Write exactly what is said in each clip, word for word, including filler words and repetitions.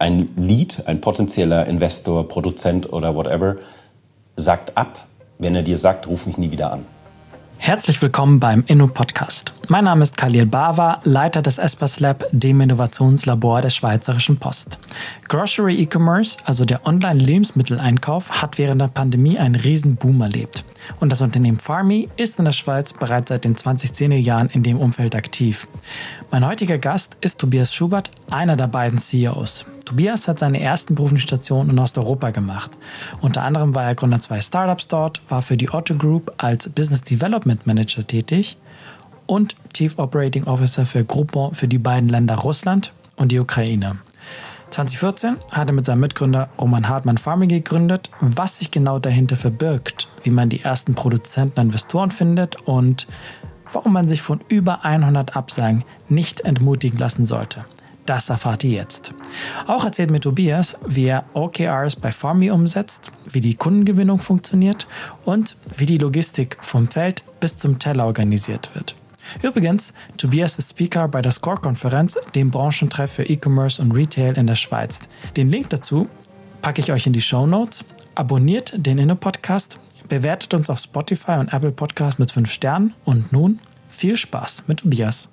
ein Lead, ein potenzieller Investor, Produzent oder whatever, sagt ab, wenn er dir sagt, ruf mich nie wieder an. Herzlich willkommen beim Inno-Podcast. Mein Name ist Khalil Bawa, Leiter des Espas Lab, dem Innovationslabor der Schweizerischen Post. Grocery E-Commerce, also der Online-Lebensmitteleinkauf, hat während der Pandemie einen riesen Boom erlebt. Und das Unternehmen Pharmy ist in der Schweiz bereits seit den zwanzig-zehner Jahren in dem Umfeld aktiv. Mein heutiger Gast ist Tobias Schubert, einer der beiden C E Os. Tobias hat seine ersten beruflichen Stationen in Osteuropa gemacht. Unter anderem war er Gründer zwei Startups dort, war für die Otto Group als Business Development Manager tätig und Chief Operating Officer für Groupon für die beiden Länder Russland und die Ukraine. zwanzig vierzehn hat er mit seinem Mitgründer Roman Hartmann Pharmy gegründet. Was sich genau dahinter verbirgt, wie man die ersten Produzenten und Investoren findet und warum man sich von über hundert Absagen nicht entmutigen lassen sollte. Das erfahrt ihr jetzt. Auch erzählt mir Tobias, wie er O K Rs bei Pharmy umsetzt, wie die Kundengewinnung funktioniert und wie die Logistik vom Feld bis zum Teller organisiert wird. Übrigens, Tobias ist Speaker bei der Score-Konferenz, dem Branchentreff für E-Commerce und Retail in der Schweiz. Den Link dazu packe ich euch in die Shownotes. Abonniert den Inno-Podcast, bewertet uns auf Spotify und Apple Podcast mit fünf Sternen und nun viel Spaß mit Tobias.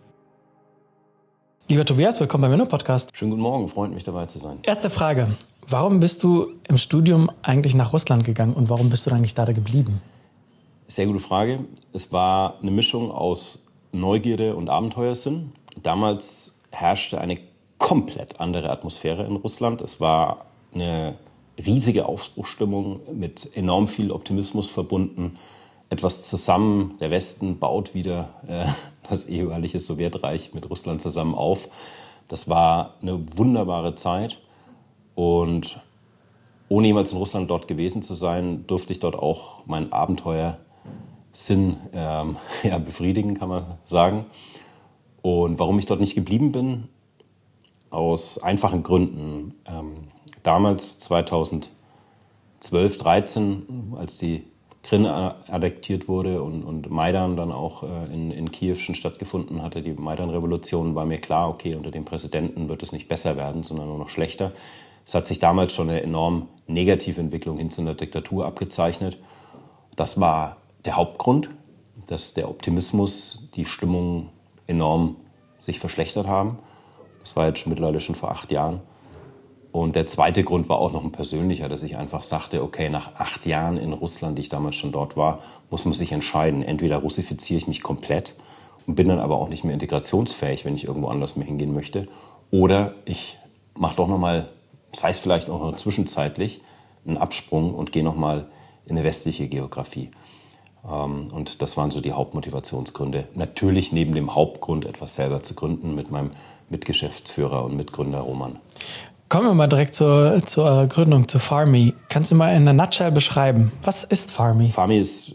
Lieber Tobias, willkommen beim Inno-Podcast. Schönen guten Morgen, freut mich dabei zu sein. Erste Frage, warum bist du im Studium eigentlich nach Russland gegangen und warum bist du dann nicht da geblieben? Sehr gute Frage. Es war eine Mischung aus Neugierde und Abenteuersinn. Damals herrschte eine komplett andere Atmosphäre in Russland. Es war eine riesige Aufbruchsstimmung mit enorm viel Optimismus verbunden. Etwas zusammen, der Westen baut wieder äh, das ehemalige Sowjetreich mit Russland zusammen auf. Das war eine wunderbare Zeit und ohne jemals in Russland dort gewesen zu sein, durfte ich dort auch meinen Abenteuersinn ähm, ja, befriedigen, kann man sagen. Und warum ich dort nicht geblieben bin? Aus einfachen Gründen. Ähm, damals, zweitausendzwölf, dreizehn, als die Krim annektiert wurde und, und Maidan dann auch äh, in, in Kiew schon stattgefunden hatte, die Maidan-Revolution, war mir klar, okay, unter dem Präsidenten wird es nicht besser werden, sondern nur noch schlechter. Es hat sich damals schon eine enorm negative Entwicklung hin zu einer Diktatur abgezeichnet. Das war der Hauptgrund, dass der Optimismus, die Stimmung enorm sich verschlechtert haben. Das war jetzt schon mittlerweile schon vor acht Jahren. Und der zweite Grund war auch noch ein persönlicher, dass ich einfach sagte, okay, nach acht Jahren in Russland, die ich damals schon dort war, muss man sich entscheiden. Entweder russifiziere ich mich komplett und bin dann aber auch nicht mehr integrationsfähig, wenn ich irgendwo anders mehr hingehen möchte. Oder ich mache doch nochmal, sei es vielleicht auch noch zwischenzeitlich, einen Absprung und gehe nochmal in eine westliche Geografie. Und das waren so die Hauptmotivationsgründe. Natürlich neben dem Hauptgrund, etwas selber zu gründen mit meinem Mitgeschäftsführer und Mitgründer Roman. Kommen wir mal direkt zur, zu eurer Gründung, zu Pharmy. Kannst du mal in einer Nutshell beschreiben, was ist Pharmy? Pharmy ist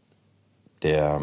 der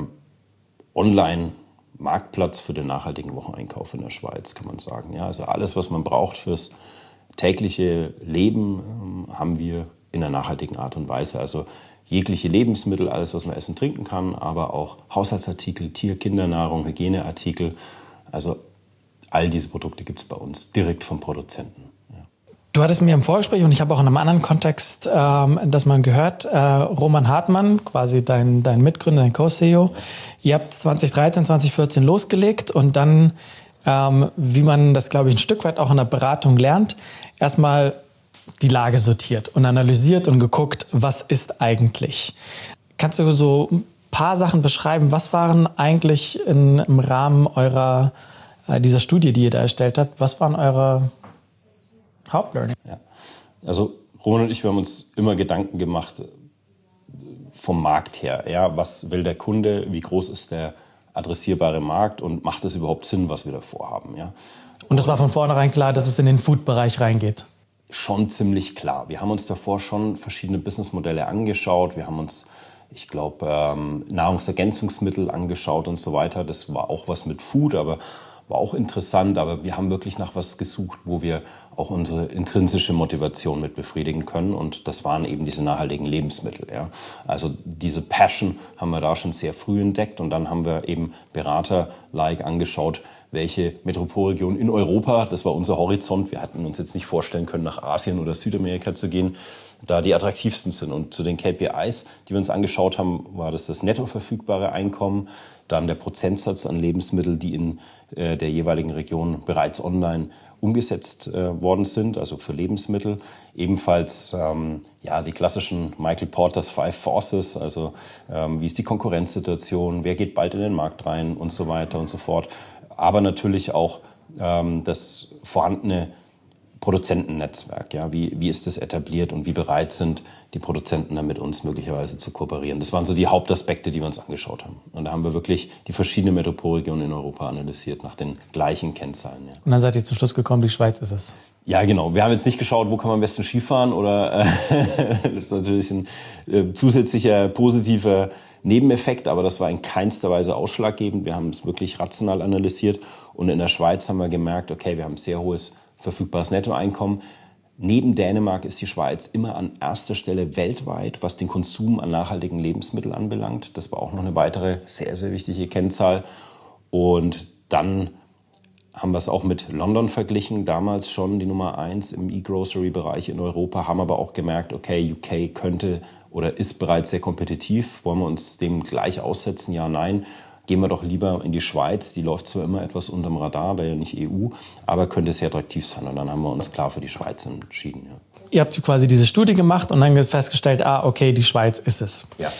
Online-Marktplatz für den nachhaltigen Wocheneinkauf in der Schweiz, kann man sagen. Ja, also alles, was man braucht fürs tägliche Leben, haben wir in einer nachhaltigen Art und Weise. Also jegliche Lebensmittel, alles, was man essen, trinken kann, aber auch Haushaltsartikel, Tier-, Kindernahrung, Hygieneartikel. Also all diese Produkte gibt es bei uns direkt vom Produzenten. Du hattest mir im Vorgespräch, und ich habe auch in einem anderen Kontext ähm, das mal gehört, äh, Roman Hartmann, quasi dein, dein Mitgründer, dein Co-C E O, ihr habt zwanzig dreizehn, zwanzig vierzehn losgelegt und dann, ähm, wie man das, glaube ich, ein Stück weit auch in der Beratung lernt, erstmal die Lage sortiert und analysiert und geguckt, was ist eigentlich. Kannst du so ein paar Sachen beschreiben? Was waren eigentlich in, im Rahmen eurer, äh, dieser Studie, die ihr da erstellt habt, was waren eure Hauptlearning? Ja. Also Roman und ich, wir haben uns immer Gedanken gemacht vom Markt her. Ja, was will der Kunde? Wie groß ist der adressierbare Markt? Und macht es überhaupt Sinn, was wir da vorhaben? Ja? Und das war von vornherein klar, dass es in den Food-Bereich reingeht? Schon ziemlich klar. Wir haben uns davor schon verschiedene Businessmodelle angeschaut. Wir haben uns, ich glaube, ähm, Nahrungsergänzungsmittel angeschaut und so weiter. Das war auch was mit Food, aber war auch interessant. Aber wir haben wirklich nach was gesucht, wo wir auch unsere intrinsische Motivation mit befriedigen können. Und das waren eben diese nachhaltigen Lebensmittel. Ja. Also diese Passion haben wir da schon sehr früh entdeckt. Und dann haben wir eben Berater-like angeschaut, welche Metropolregionen in Europa, das war unser Horizont, wir hatten uns jetzt nicht vorstellen können, nach Asien oder Südamerika zu gehen, da die attraktivsten sind. Und zu den K P Is, die wir uns angeschaut haben, war das das netto verfügbare Einkommen, dann der Prozentsatz an Lebensmitteln, die in äh, der jeweiligen Region bereits online umgesetzt äh, worden sind, also für Lebensmittel. Ebenfalls ähm, ja, die klassischen Michael Porters Five Forces, also ähm, wie ist die Konkurrenzsituation, wer geht bald in den Markt rein und so weiter und so fort. Aber natürlich auch ähm, das vorhandene Produzentennetzwerk. Ja? Wie, wie ist das etabliert und wie bereit sind die Produzenten da mit uns möglicherweise zu kooperieren. Das waren so die Hauptaspekte, die wir uns angeschaut haben. Und da haben wir wirklich die verschiedenen Metropolregionen in Europa analysiert nach den gleichen Kennzahlen. Ja. Und dann seid ihr zum Schluss gekommen, die Schweiz ist es. Ja, genau. Wir haben jetzt nicht geschaut, wo kann man am besten Skifahren oder äh, das ist natürlich ein äh, zusätzlicher positiver Nebeneffekt, aber das war in keinster Weise ausschlaggebend. Wir haben es wirklich rational analysiert und in der Schweiz haben wir gemerkt, okay, wir haben sehr hohes verfügbares Nettoeinkommen. Neben Dänemark ist die Schweiz immer an erster Stelle weltweit, was den Konsum an nachhaltigen Lebensmitteln anbelangt. Das war auch noch eine weitere sehr, sehr wichtige Kennzahl. Und dann haben wir es auch mit London verglichen, damals schon die Nummer eins im E-Grocery-Bereich in Europa, haben aber auch gemerkt, okay, U K könnte oder ist bereits sehr kompetitiv. Wollen wir uns dem gleich aussetzen? Ja, nein. Gehen wir doch lieber in die Schweiz. Die läuft zwar immer etwas unterm Radar, da ja nicht E U, aber könnte sehr attraktiv sein. Und dann haben wir uns klar für die Schweiz entschieden. Ja. Ihr habt quasi diese Studie gemacht und dann festgestellt, ah, okay, die Schweiz ist es. Ja.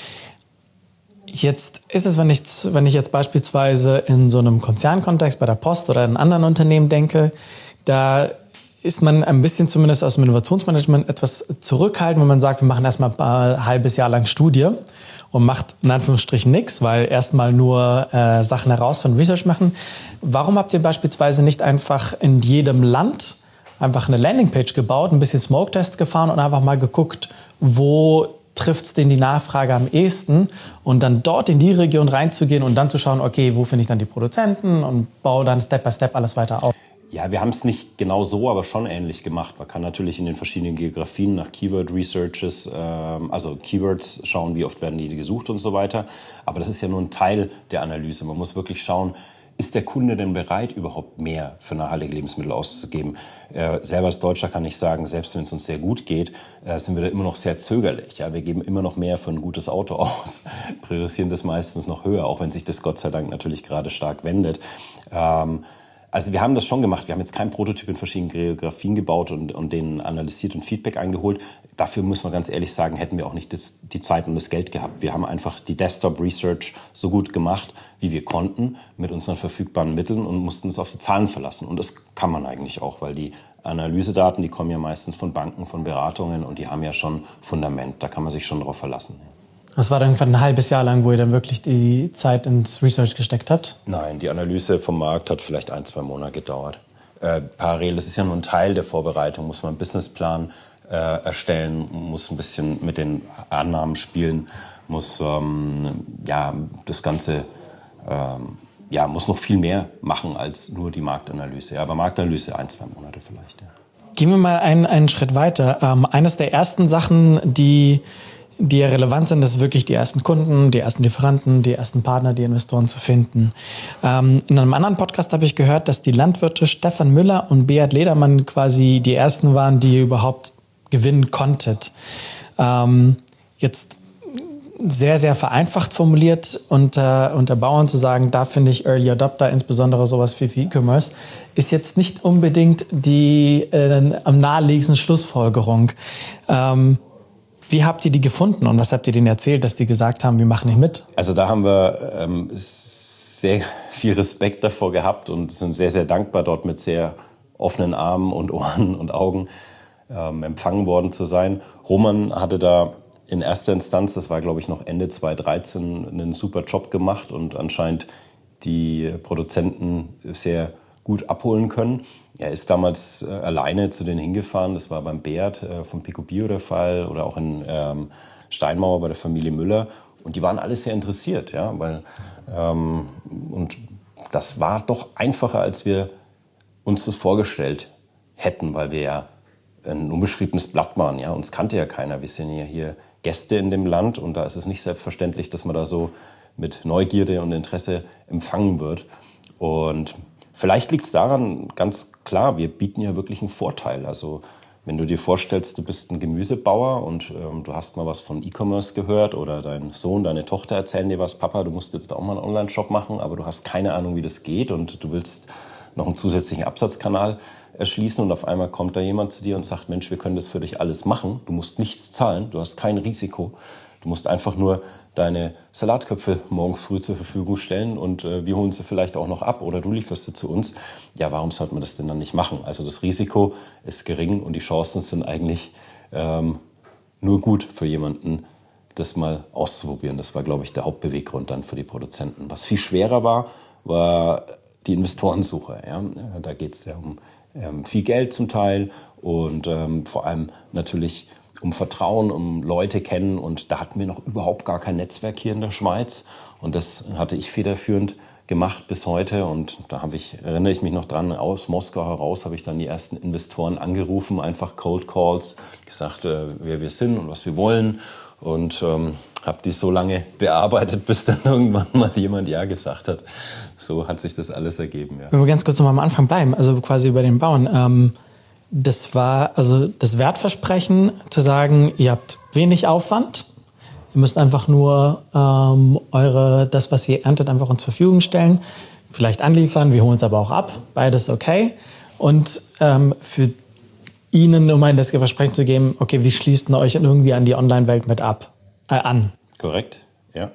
Jetzt ist es, wenn ich, wenn ich jetzt beispielsweise in so einem Konzernkontext bei der Post oder in anderen Unternehmen denke, da ist man ein bisschen zumindest aus dem Innovationsmanagement etwas zurückhaltend, wenn man sagt, wir machen erstmal ein halbes Jahr lang Studie und macht in Anführungsstrichen nichts, weil erstmal nur äh, Sachen herausfinden, Research machen. Warum habt ihr beispielsweise nicht einfach in jedem Land einfach eine Landingpage gebaut, ein bisschen Smoke-Tests gefahren und einfach mal geguckt, wo trifft es denn die Nachfrage am ehesten und dann dort in die Region reinzugehen und dann zu schauen, okay, wo finde ich dann die Produzenten und baue dann Step by Step alles weiter auf? Ja, wir haben es nicht genau so, aber schon ähnlich gemacht. Man kann natürlich in den verschiedenen Geografien nach Keyword-Researches, ähm, also Keywords schauen, wie oft werden die gesucht und so weiter. Aber das ist ja nur ein Teil der Analyse. Man muss wirklich schauen, ist der Kunde denn bereit, überhaupt mehr für nachhaltige Lebensmittel auszugeben? Äh, selber als Deutscher kann ich sagen, selbst wenn es uns sehr gut geht, äh, sind wir da immer noch sehr zögerlich. Ja? Wir geben immer noch mehr für ein gutes Auto aus, priorisieren das meistens noch höher, auch wenn sich das Gott sei Dank natürlich gerade stark wendet. Ähm, Also wir haben das schon gemacht. Wir haben jetzt keinen Prototyp in verschiedenen Geografien gebaut und, und den analysiert und Feedback eingeholt. Dafür muss man ganz ehrlich sagen, hätten wir auch nicht das, die Zeit und das Geld gehabt. Wir haben einfach die Desktop-Research so gut gemacht, wie wir konnten, mit unseren verfügbaren Mitteln und mussten uns auf die Zahlen verlassen. Und das kann man eigentlich auch, weil die Analysedaten, die kommen ja meistens von Banken, von Beratungen und die haben ja schon Fundament. Da kann man sich schon drauf verlassen. Das war dann irgendwann ein halbes Jahr lang, wo ihr dann wirklich die Zeit ins Research gesteckt habt? Nein, die Analyse vom Markt hat vielleicht ein, zwei Monate gedauert. Äh, parallel, das ist ja nur ein Teil der Vorbereitung, muss man einen Businessplan äh, erstellen, muss ein bisschen mit den Annahmen spielen, muss ähm, ja, das Ganze ähm, ja, muss noch viel mehr machen als nur die Marktanalyse. Ja, aber Marktanalyse ein, zwei Monate vielleicht. Ja. Gehen wir mal einen, einen Schritt weiter. Ähm, eines der ersten Sachen, die die ja relevant sind, ist wirklich die ersten Kunden, die ersten Lieferanten, die ersten Partner, die Investoren zu finden. Ähm, in einem anderen Podcast habe ich gehört, dass die Landwirte Stefan Müller und Beat Ledermann quasi die ersten waren, die ihr überhaupt gewinnen konntet. Ähm, jetzt sehr, sehr vereinfacht formuliert unter, unter Bauern zu sagen, da finde ich Early Adopter, insbesondere sowas wie E-Commerce, ist jetzt nicht unbedingt die äh, am naheliegendsten Schlussfolgerung. Ähm, Wie habt ihr die gefunden und was habt ihr denen erzählt, dass die gesagt haben, wir machen nicht mit? Also da haben wir ähm, sehr viel Respekt davor gehabt und sind sehr, sehr dankbar, dort mit sehr offenen Armen und Ohren und Augen ähm, empfangen worden zu sein. Roman hatte da in erster Instanz, das war glaube ich noch Ende zweitausenddreizehn, einen super Job gemacht und anscheinend die Produzenten sehr gut abholen können. Er ist damals äh, alleine zu denen hingefahren. Das war beim Beat äh, von Pico Bio der Fall oder auch in ähm, Steinmauer bei der Familie Müller. Und die waren alle sehr interessiert, ja, weil ähm, und das war doch einfacher, als wir uns das vorgestellt hätten, weil wir ja ein unbeschriebenes Blatt waren. Ja? Uns kannte ja keiner. Wir sind ja hier Gäste in dem Land und da ist es nicht selbstverständlich, dass man da so mit Neugierde und Interesse empfangen wird. Und vielleicht liegt es daran, ganz klar, wir bieten ja wirklich einen Vorteil. Also wenn du dir vorstellst, du bist ein Gemüsebauer und ähm, du hast mal was von E-Commerce gehört oder dein Sohn, deine Tochter erzählen dir was, Papa, du musst jetzt auch mal einen Online-Shop machen, aber du hast keine Ahnung, wie das geht und du willst noch einen zusätzlichen Absatzkanal erschließen und auf einmal kommt da jemand zu dir und sagt, Mensch, wir können das für dich alles machen, du musst nichts zahlen, du hast kein Risiko, du musst einfach nur deine Salatköpfe morgen früh zur Verfügung stellen und äh, wir holen sie vielleicht auch noch ab oder du lieferst sie zu uns. Ja, warum sollte man das denn dann nicht machen? Also das Risiko ist gering und die Chancen sind eigentlich ähm, nur gut für jemanden, das mal auszuprobieren. Das war, glaube ich, der Hauptbeweggrund dann für die Produzenten. Was viel schwerer war, war die Investorensuche. Ja? Da geht es ja um ähm, viel Geld zum Teil und ähm, vor allem natürlich um Vertrauen, um Leute kennen. Und da hatten wir noch überhaupt gar kein Netzwerk hier in der Schweiz. Und das hatte ich federführend gemacht bis heute. Und da habe ich, erinnere ich mich noch dran, aus Moskau heraus habe ich dann die ersten Investoren angerufen, einfach Cold Calls, gesagt, äh, wer wir sind und was wir wollen. Und ähm, habe die so lange bearbeitet, bis dann irgendwann mal jemand Ja gesagt hat. So hat sich das alles ergeben. Ja. Wenn wir ganz kurz noch mal am Anfang bleiben, also quasi bei den Bauern. Ähm Das war also das Wertversprechen, zu sagen, ihr habt wenig Aufwand, ihr müsst einfach nur ähm, eure, das, was ihr erntet, einfach uns zur Verfügung stellen, vielleicht anliefern, wir holen es aber auch ab, beides okay. Und ähm, für ihnen, um ihnen das Versprechen zu geben, okay, wie schließt ihr euch irgendwie an die Online-Welt mit ab, äh, an? Korrekt, ja.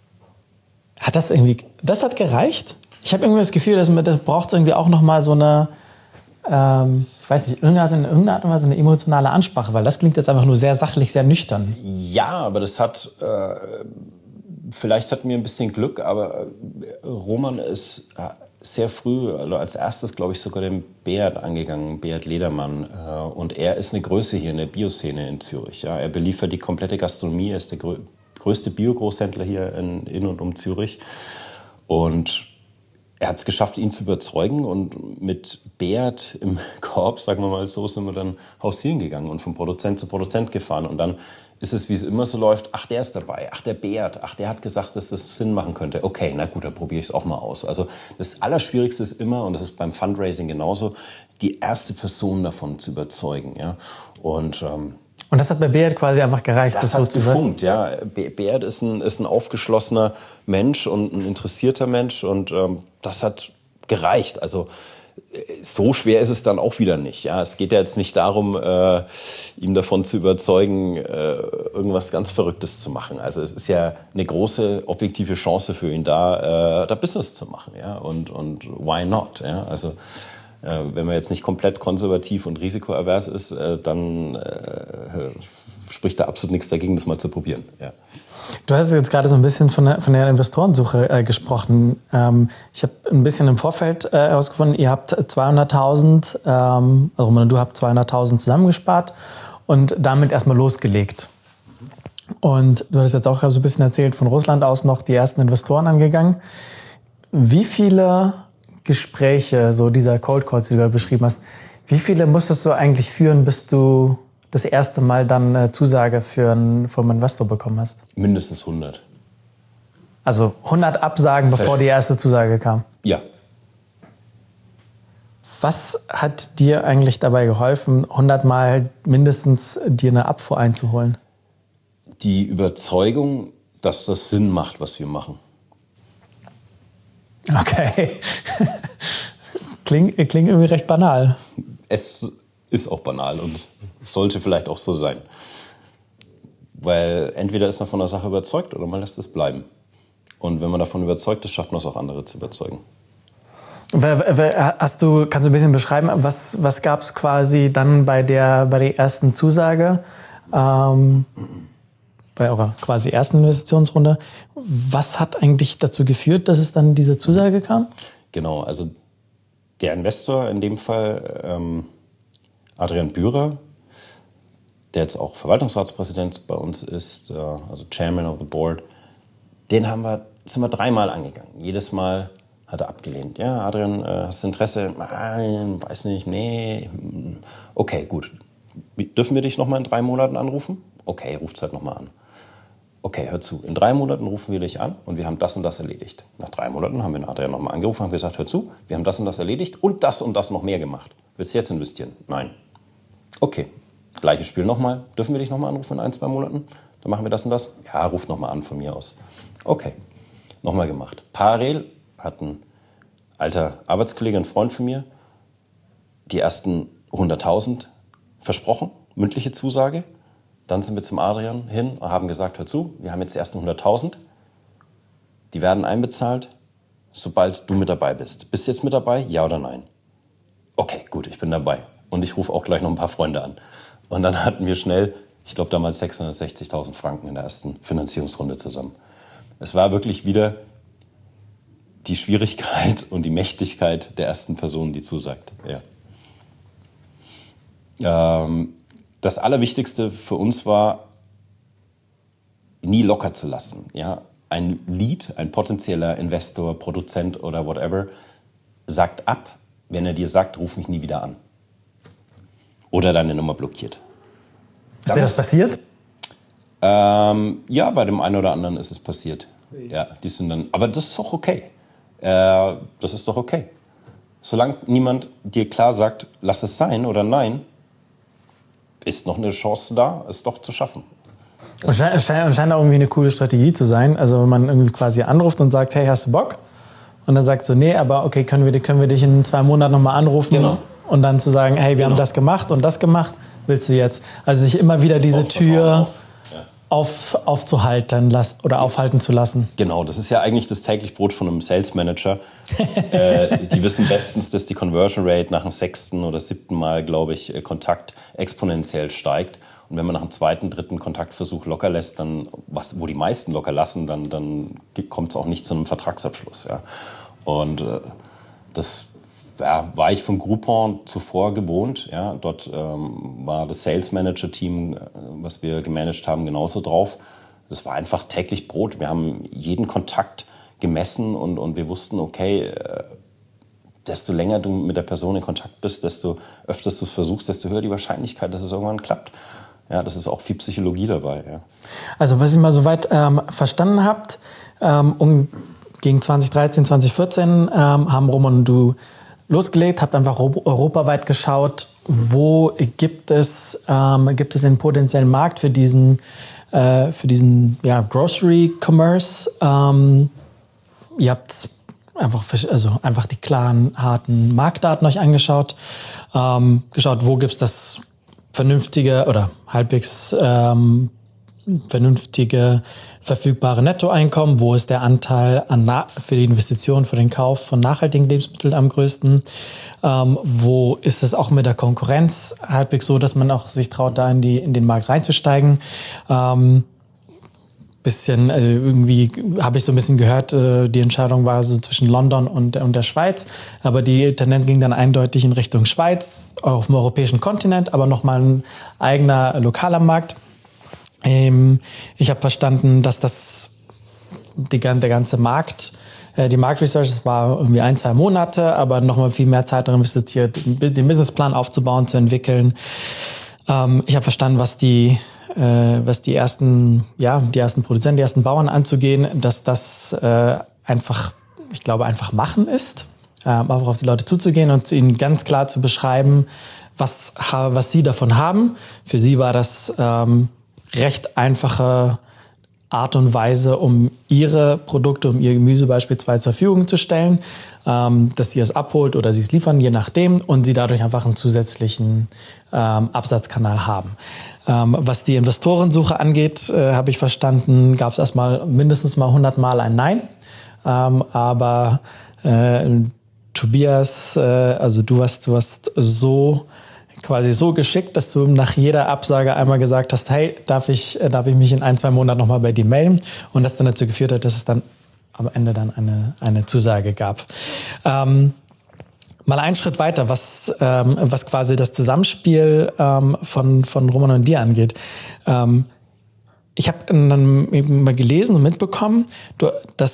Hat das irgendwie, das hat gereicht? Ich habe irgendwie das Gefühl, dass das braucht irgendwie auch noch mal so eine, Ähm, ich weiß nicht, in irgendeiner Art und Weise eine emotionale Ansprache, weil das klingt jetzt einfach nur sehr sachlich, sehr nüchtern. Ja, aber das hat, äh, vielleicht hatten wir ein bisschen Glück, aber Roman ist sehr früh, also als erstes, glaube ich, sogar den Beat angegangen, Beat Ledermann. Äh, und er ist eine Größe hier in der Bioszene in Zürich. Ja. Er beliefert die komplette Gastronomie, er ist der grö- größte Bio-Großhändler hier in, in und um Zürich. Und er hat es geschafft, ihn zu überzeugen und mit Beat im Korb, sagen wir mal so, sind wir dann hausieren gegangen und von Produzent zu Produzent gefahren. Und dann ist es, wie es immer so läuft, ach, der ist dabei, ach, der Beat, ach, der hat gesagt, dass das Sinn machen könnte. Okay, na gut, dann probiere ich es auch mal aus. Also das Allerschwierigste ist immer, und das ist beim Fundraising genauso, die erste Person davon zu überzeugen. Ja? Und ähm, Und das hat bei Beat quasi einfach gereicht, das, das, das so hat zu sagen? gefunkt, ja. Be- Beat ist ein, ist ein aufgeschlossener Mensch und ein interessierter Mensch und ähm, das hat gereicht. Also so schwer ist es dann auch wieder nicht. Ja. Es geht ja jetzt nicht darum, äh, ihm davon zu überzeugen, äh, irgendwas ganz Verrücktes zu machen. Also es ist ja eine große objektive Chance für ihn da, äh, da Business zu machen. Ja. Und, und why not? Ja. Also Äh, wenn man jetzt nicht komplett konservativ und risikoavers ist, äh, dann äh, spricht da absolut nichts dagegen, das mal zu probieren. Ja. Du hast jetzt gerade so ein bisschen von der, von der Investorensuche äh, gesprochen. Ähm, ich habe ein bisschen im Vorfeld äh, herausgefunden, ihr habt zweihunderttausend, ähm, also Roman und du habt zweihunderttausend zusammengespart und damit erstmal losgelegt. Und du hast jetzt auch so ein bisschen erzählt, von Russland aus noch die ersten Investoren angegangen. Wie viele Gespräche, so dieser Cold Calls, die du beschrieben hast, wie viele musstest du eigentlich führen, bis du das erste Mal dann eine Zusage für einen, vom Investor bekommen hast? Mindestens hundert. Also hundert Absagen, bevor die erste Zusage kam? Ja. Was hat dir eigentlich dabei geholfen, hundert Mal mindestens dir eine Abfuhr einzuholen? Die Überzeugung, dass das Sinn macht, was wir machen. Okay. Klingt, klingt irgendwie recht banal. Es ist auch banal und sollte vielleicht auch so sein. Weil entweder ist man von der Sache überzeugt oder man lässt es bleiben. Und wenn man davon überzeugt ist, schafft man es auch, andere zu überzeugen. Hast du, kannst du ein bisschen beschreiben, was, was gab es quasi dann bei der, bei der ersten Zusage, ähm, bei eurer quasi ersten Investitionsrunde? Was hat eigentlich dazu geführt, dass es dann diese Zusage kam? Genau, also der Investor, in dem Fall ähm, Adrian Bührer, der jetzt auch Verwaltungsratspräsident bei uns ist, äh, also Chairman of the Board, den haben wir, sind wir dreimal angegangen. Jedes Mal Hat er abgelehnt. Ja, Adrian, äh, hast du Interesse? Nein, weiß nicht, nee. Okay, gut. Wie, dürfen wir dich noch mal in drei Monaten anrufen? Okay, ruft halt noch mal an. Okay, hör zu, in drei Monaten rufen wir dich an und wir haben das und das erledigt. Nach drei Monaten haben wir den Adrian noch mal angerufen und haben gesagt, hör zu, wir haben das und das erledigt und das und das noch mehr gemacht. Willst du jetzt investieren? Nein. Okay, gleiches Spiel nochmal. Dürfen wir dich noch mal anrufen in ein, zwei Monaten? Dann machen wir das und das? Ja, ruf noch mal an von mir aus. Okay, nochmal gemacht. Parallel hat ein alter Arbeitskollege, ein Freund von mir, die ersten hunderttausend versprochen, mündliche Zusage. Dann sind wir zum Adrian hin und haben gesagt, hör zu, wir haben jetzt die ersten hunderttausend. Die werden einbezahlt, sobald du mit dabei bist. Bist du jetzt mit dabei? Ja oder nein? Okay, gut, ich bin dabei. Und ich rufe auch gleich noch ein paar Freunde an. Und dann hatten wir schnell, ich glaube damals sechshundertsechzigtausend Franken in der ersten Finanzierungsrunde zusammen. Es war wirklich wieder die Schwierigkeit und die Mächtigkeit der ersten Person, die zusagt. Ja. Ähm, Das Allerwichtigste für uns war, nie locker zu lassen. Ja? Ein Lead, ein potenzieller Investor, Produzent oder whatever, sagt ab, wenn er dir sagt, ruf mich nie wieder an. Oder deine Nummer blockiert. Ist dir das passiert? Ähm, ja, bei dem einen oder anderen ist es passiert. Ja, die sind dann, aber das ist doch okay. Äh, das ist doch okay. Solange niemand dir klar sagt, lass es sein oder nein, ist noch eine Chance da, es doch zu schaffen. Es scheint, es scheint, es scheint auch irgendwie eine coole Strategie zu sein. Also wenn man irgendwie quasi anruft und sagt, hey, hast du Bock? Und dann sagt so, nee, aber okay, können wir, können wir dich in zwei Monaten nochmal anrufen? Genau. Und dann zu sagen, hey, wir genau. haben das gemacht und das gemacht, willst du jetzt? Also sich immer wieder diese Tür auf, aufzuhalten las- oder aufhalten zu lassen. Genau, das ist ja eigentlich das tägliche Brot von einem Sales Manager. äh, die wissen bestens, dass die Conversion Rate nach dem sechsten oder siebten Mal, glaube ich, Kontakt exponentiell steigt. Und wenn man nach dem zweiten, dritten Kontaktversuch locker lässt, dann, was, wo die meisten locker lassen, dann, dann kommt es auch nicht zu einem Vertragsabschluss. Ja. Und äh, das ja, war ich von Groupon zuvor gewohnt. Ja. Dort ähm, war das Sales Manager Team, äh, was wir gemanagt haben, genauso drauf. Das war einfach täglich Brot. Wir haben jeden Kontakt gemessen und, und wir wussten, okay, äh, desto länger du mit der Person in Kontakt bist, desto öfter du es versuchst, desto höher die Wahrscheinlichkeit, dass es irgendwann klappt. Ja, das ist auch viel Psychologie dabei. Ja. Also was ich mal soweit ähm, verstanden habt, ähm, um, gegen zwanzig dreizehn, zwanzig vierzehn ähm, haben Roman und du losgelegt, habt einfach europaweit geschaut, wo gibt es, ähm, gibt es einen potenziellen Markt für diesen, äh, für diesen ja, Grocery Commerce. Ähm, ihr habt einfach, also einfach die klaren, harten Marktdaten euch angeschaut, ähm, geschaut, wo gibt es das vernünftige oder halbwegs ähm, vernünftige verfügbare Nettoeinkommen, wo ist der Anteil an na- für die Investition, für den Kauf von nachhaltigen Lebensmitteln am größten, ähm, wo ist es auch mit der Konkurrenz halbwegs so, dass man auch sich traut, da in, die, in den Markt reinzusteigen. Ähm, bisschen, also irgendwie habe ich so ein bisschen gehört, äh, die Entscheidung war so zwischen London und, und der Schweiz, aber die Tendenz ging dann eindeutig in Richtung Schweiz, auf dem europäischen Kontinent, aber nochmal ein eigener lokaler Markt. Ähm, ich habe verstanden, dass das die, der ganze Markt, äh, die Marktresearch, das war irgendwie ein, zwei Monate, aber nochmal viel mehr Zeit darin investiert, den Businessplan aufzubauen, zu entwickeln. Ähm, ich habe verstanden, was die äh, was die ersten, ja, die ersten Produzenten, die ersten Bauern anzugehen, dass das äh, einfach, ich glaube, einfach machen ist, äh, einfach auf die Leute zuzugehen und ihnen ganz klar zu beschreiben, was, was sie davon haben. Für sie war das ähm, recht einfache Art und Weise, um ihre Produkte, um ihr Gemüse beispielsweise zur Verfügung zu stellen, ähm, dass sie es abholt oder sie es liefern, je nachdem, und sie dadurch einfach einen zusätzlichen ähm, Absatzkanal haben. Ähm, was die Investorensuche angeht, äh, habe ich verstanden, gab es erstmal mindestens mal hundert Mal ein Nein, ähm, aber äh, Tobias, äh, also du hast, du hast so quasi so geschickt, dass du nach jeder Absage einmal gesagt hast, hey, darf ich, darf ich mich in ein, zwei Monaten nochmal bei dir melden? Und das dann dazu geführt hat, dass es dann am Ende dann eine, eine Zusage gab. Ähm, mal einen Schritt weiter, was, ähm, was quasi das Zusammenspiel ähm, von, von Roman und dir angeht. Ähm, ich habe dann eben mal gelesen und mitbekommen, du, dass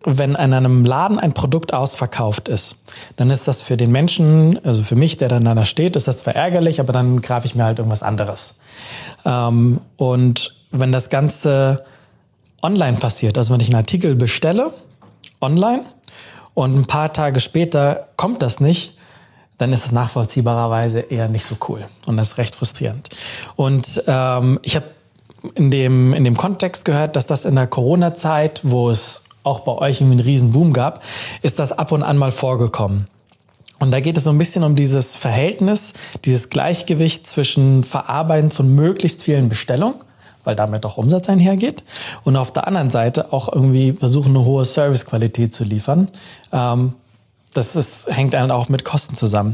wenn in einem Laden ein Produkt ausverkauft ist, dann ist das für den Menschen, also für mich, der dann da steht, ist das zwar ärgerlich, aber dann greife ich mir halt irgendwas anderes. Ähm, und wenn das Ganze online passiert, also wenn ich einen Artikel bestelle, online, und ein paar Tage später kommt das nicht, dann ist das nachvollziehbarerweise eher nicht so cool. Und das ist recht frustrierend. Und ähm, ich habe in dem, in dem Kontext gehört, dass das in der Corona-Zeit, wo es auch bei euch irgendwie einen riesen Boom gab, ist das ab und an mal vorgekommen. Und da geht es so ein bisschen um dieses Verhältnis, dieses Gleichgewicht zwischen Verarbeiten von möglichst vielen Bestellungen, weil damit auch Umsatz einhergeht, und auf der anderen Seite auch irgendwie versuchen, eine hohe Servicequalität zu liefern. Ähm, das ist, hängt dann auch mit Kosten zusammen.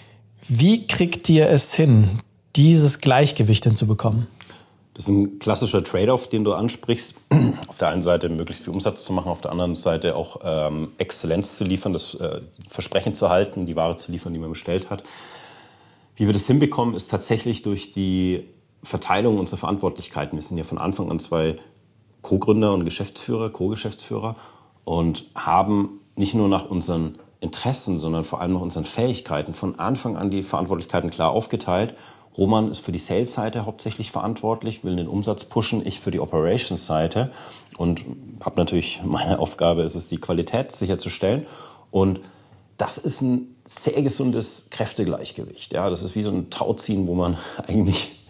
Wie kriegt ihr es hin, dieses Gleichgewicht hinzubekommen? Das ist ein klassischer Trade-off, den du ansprichst. Auf der einen Seite möglichst viel Umsatz zu machen, auf der anderen Seite auch ähm, Exzellenz zu liefern, das äh, Versprechen zu halten, die Ware zu liefern, die man bestellt hat. Wie wir das hinbekommen, ist tatsächlich durch die Verteilung unserer Verantwortlichkeiten. Wir sind ja von Anfang an zwei Co-Gründer und Geschäftsführer, Co-Geschäftsführer und haben nicht nur nach unseren Interessen, sondern vor allem nach unseren Fähigkeiten von Anfang an die Verantwortlichkeiten klar aufgeteilt. Roman ist für die Sales-Seite hauptsächlich verantwortlich, will den Umsatz pushen, ich für die Operations-Seite und habe natürlich, meine Aufgabe ist es, die Qualität sicherzustellen. Und das ist ein sehr gesundes Kräftegleichgewicht. Ja, das ist wie so ein Tauziehen, wo man eigentlich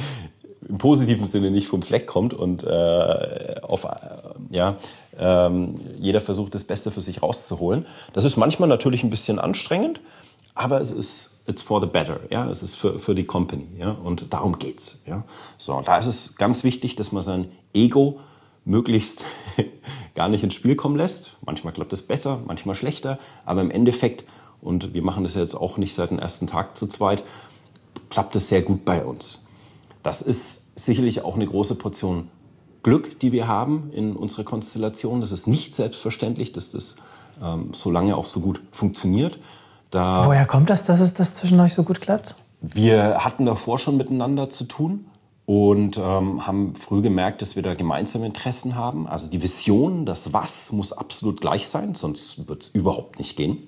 im positiven Sinne nicht vom Fleck kommt und äh, auf, äh, ja, ähm, jeder versucht, das Beste für sich rauszuholen. Das ist manchmal natürlich ein bisschen anstrengend, aber es ist it's for the better, ja, es ist für, für die Company, ja, und darum geht's, ja. So, da ist es ganz wichtig, dass man sein Ego möglichst gar nicht ins Spiel kommen lässt. Manchmal klappt es besser, manchmal schlechter, aber im Endeffekt, und wir machen das jetzt auch nicht seit dem ersten Tag zu zweit, klappt es sehr gut bei uns. Das ist sicherlich auch eine große Portion Glück, die wir haben in unserer Konstellation. Das ist nicht selbstverständlich, dass das ähm, so lange auch so gut funktioniert. Da Woher kommt das, dass es das zwischen euch so gut klappt? Wir hatten davor schon miteinander zu tun und ähm, haben früh gemerkt, dass wir da gemeinsame Interessen haben. Also die Vision, das Was muss absolut gleich sein, sonst wird es überhaupt nicht gehen.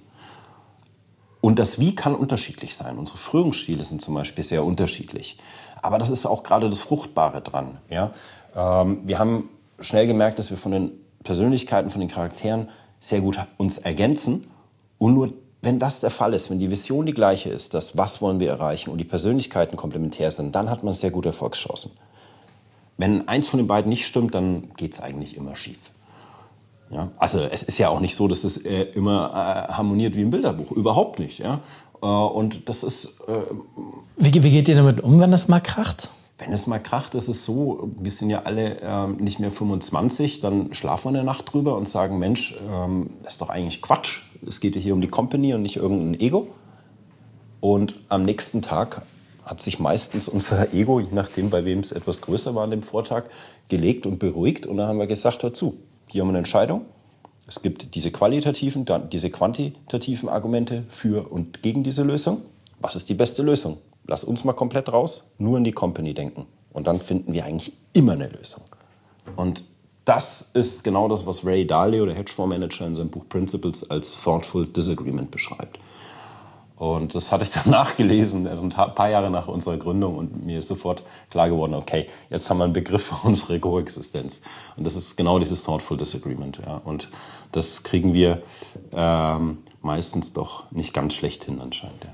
Und das Wie kann unterschiedlich sein. Unsere Führungsstile sind zum Beispiel sehr unterschiedlich. Aber das ist auch gerade das Fruchtbare dran. Ja? Ähm, wir haben schnell gemerkt, dass wir von den Persönlichkeiten, von den Charakteren sehr gut uns ergänzen. Und nur wenn das der Fall ist, wenn die Vision die gleiche ist, das Was wollen wir erreichen und die Persönlichkeiten komplementär sind, dann hat man sehr gute Erfolgschancen. Wenn eins von den beiden nicht stimmt, dann geht es eigentlich immer schief. Ja? Also es ist ja auch nicht so, dass es äh, immer äh, harmoniert wie ein Bilderbuch. Überhaupt nicht. Ja? Äh, und das ist... Äh, wie, wie geht ihr damit um, wenn das mal kracht? Wenn es mal kracht, ist es so, wir sind ja alle ähm, nicht mehr fünfundzwanzig, dann schlafen wir eine Nacht drüber und sagen, Mensch, ähm, das ist doch eigentlich Quatsch. Es geht ja hier um die Company und nicht irgendein Ego. Und am nächsten Tag hat sich meistens unser Ego, je nachdem, bei wem es etwas größer war an dem Vortag, gelegt und beruhigt. Und dann haben wir gesagt, hör zu, hier haben wir eine Entscheidung. Es gibt diese qualitativen, dann diese quantitativen Argumente für und gegen diese Lösung. Was ist die beste Lösung? Lass uns mal komplett raus, nur in die Company denken. Und dann finden wir eigentlich immer eine Lösung. Und das ist genau das, was Ray Dalio, der Hedgefondsmanager, in seinem Buch Principles als Thoughtful Disagreement beschreibt. Und das hatte ich dann nachgelesen, ein paar Jahre nach unserer Gründung. Und mir ist sofort klar geworden, okay, jetzt haben wir einen Begriff für unsere Koexistenz. Und das ist genau dieses Thoughtful Disagreement. Ja. Und das kriegen wir ähm, meistens doch nicht ganz schlecht hin anscheinend. Ja.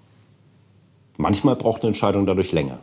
Manchmal braucht eine Entscheidung dadurch länger.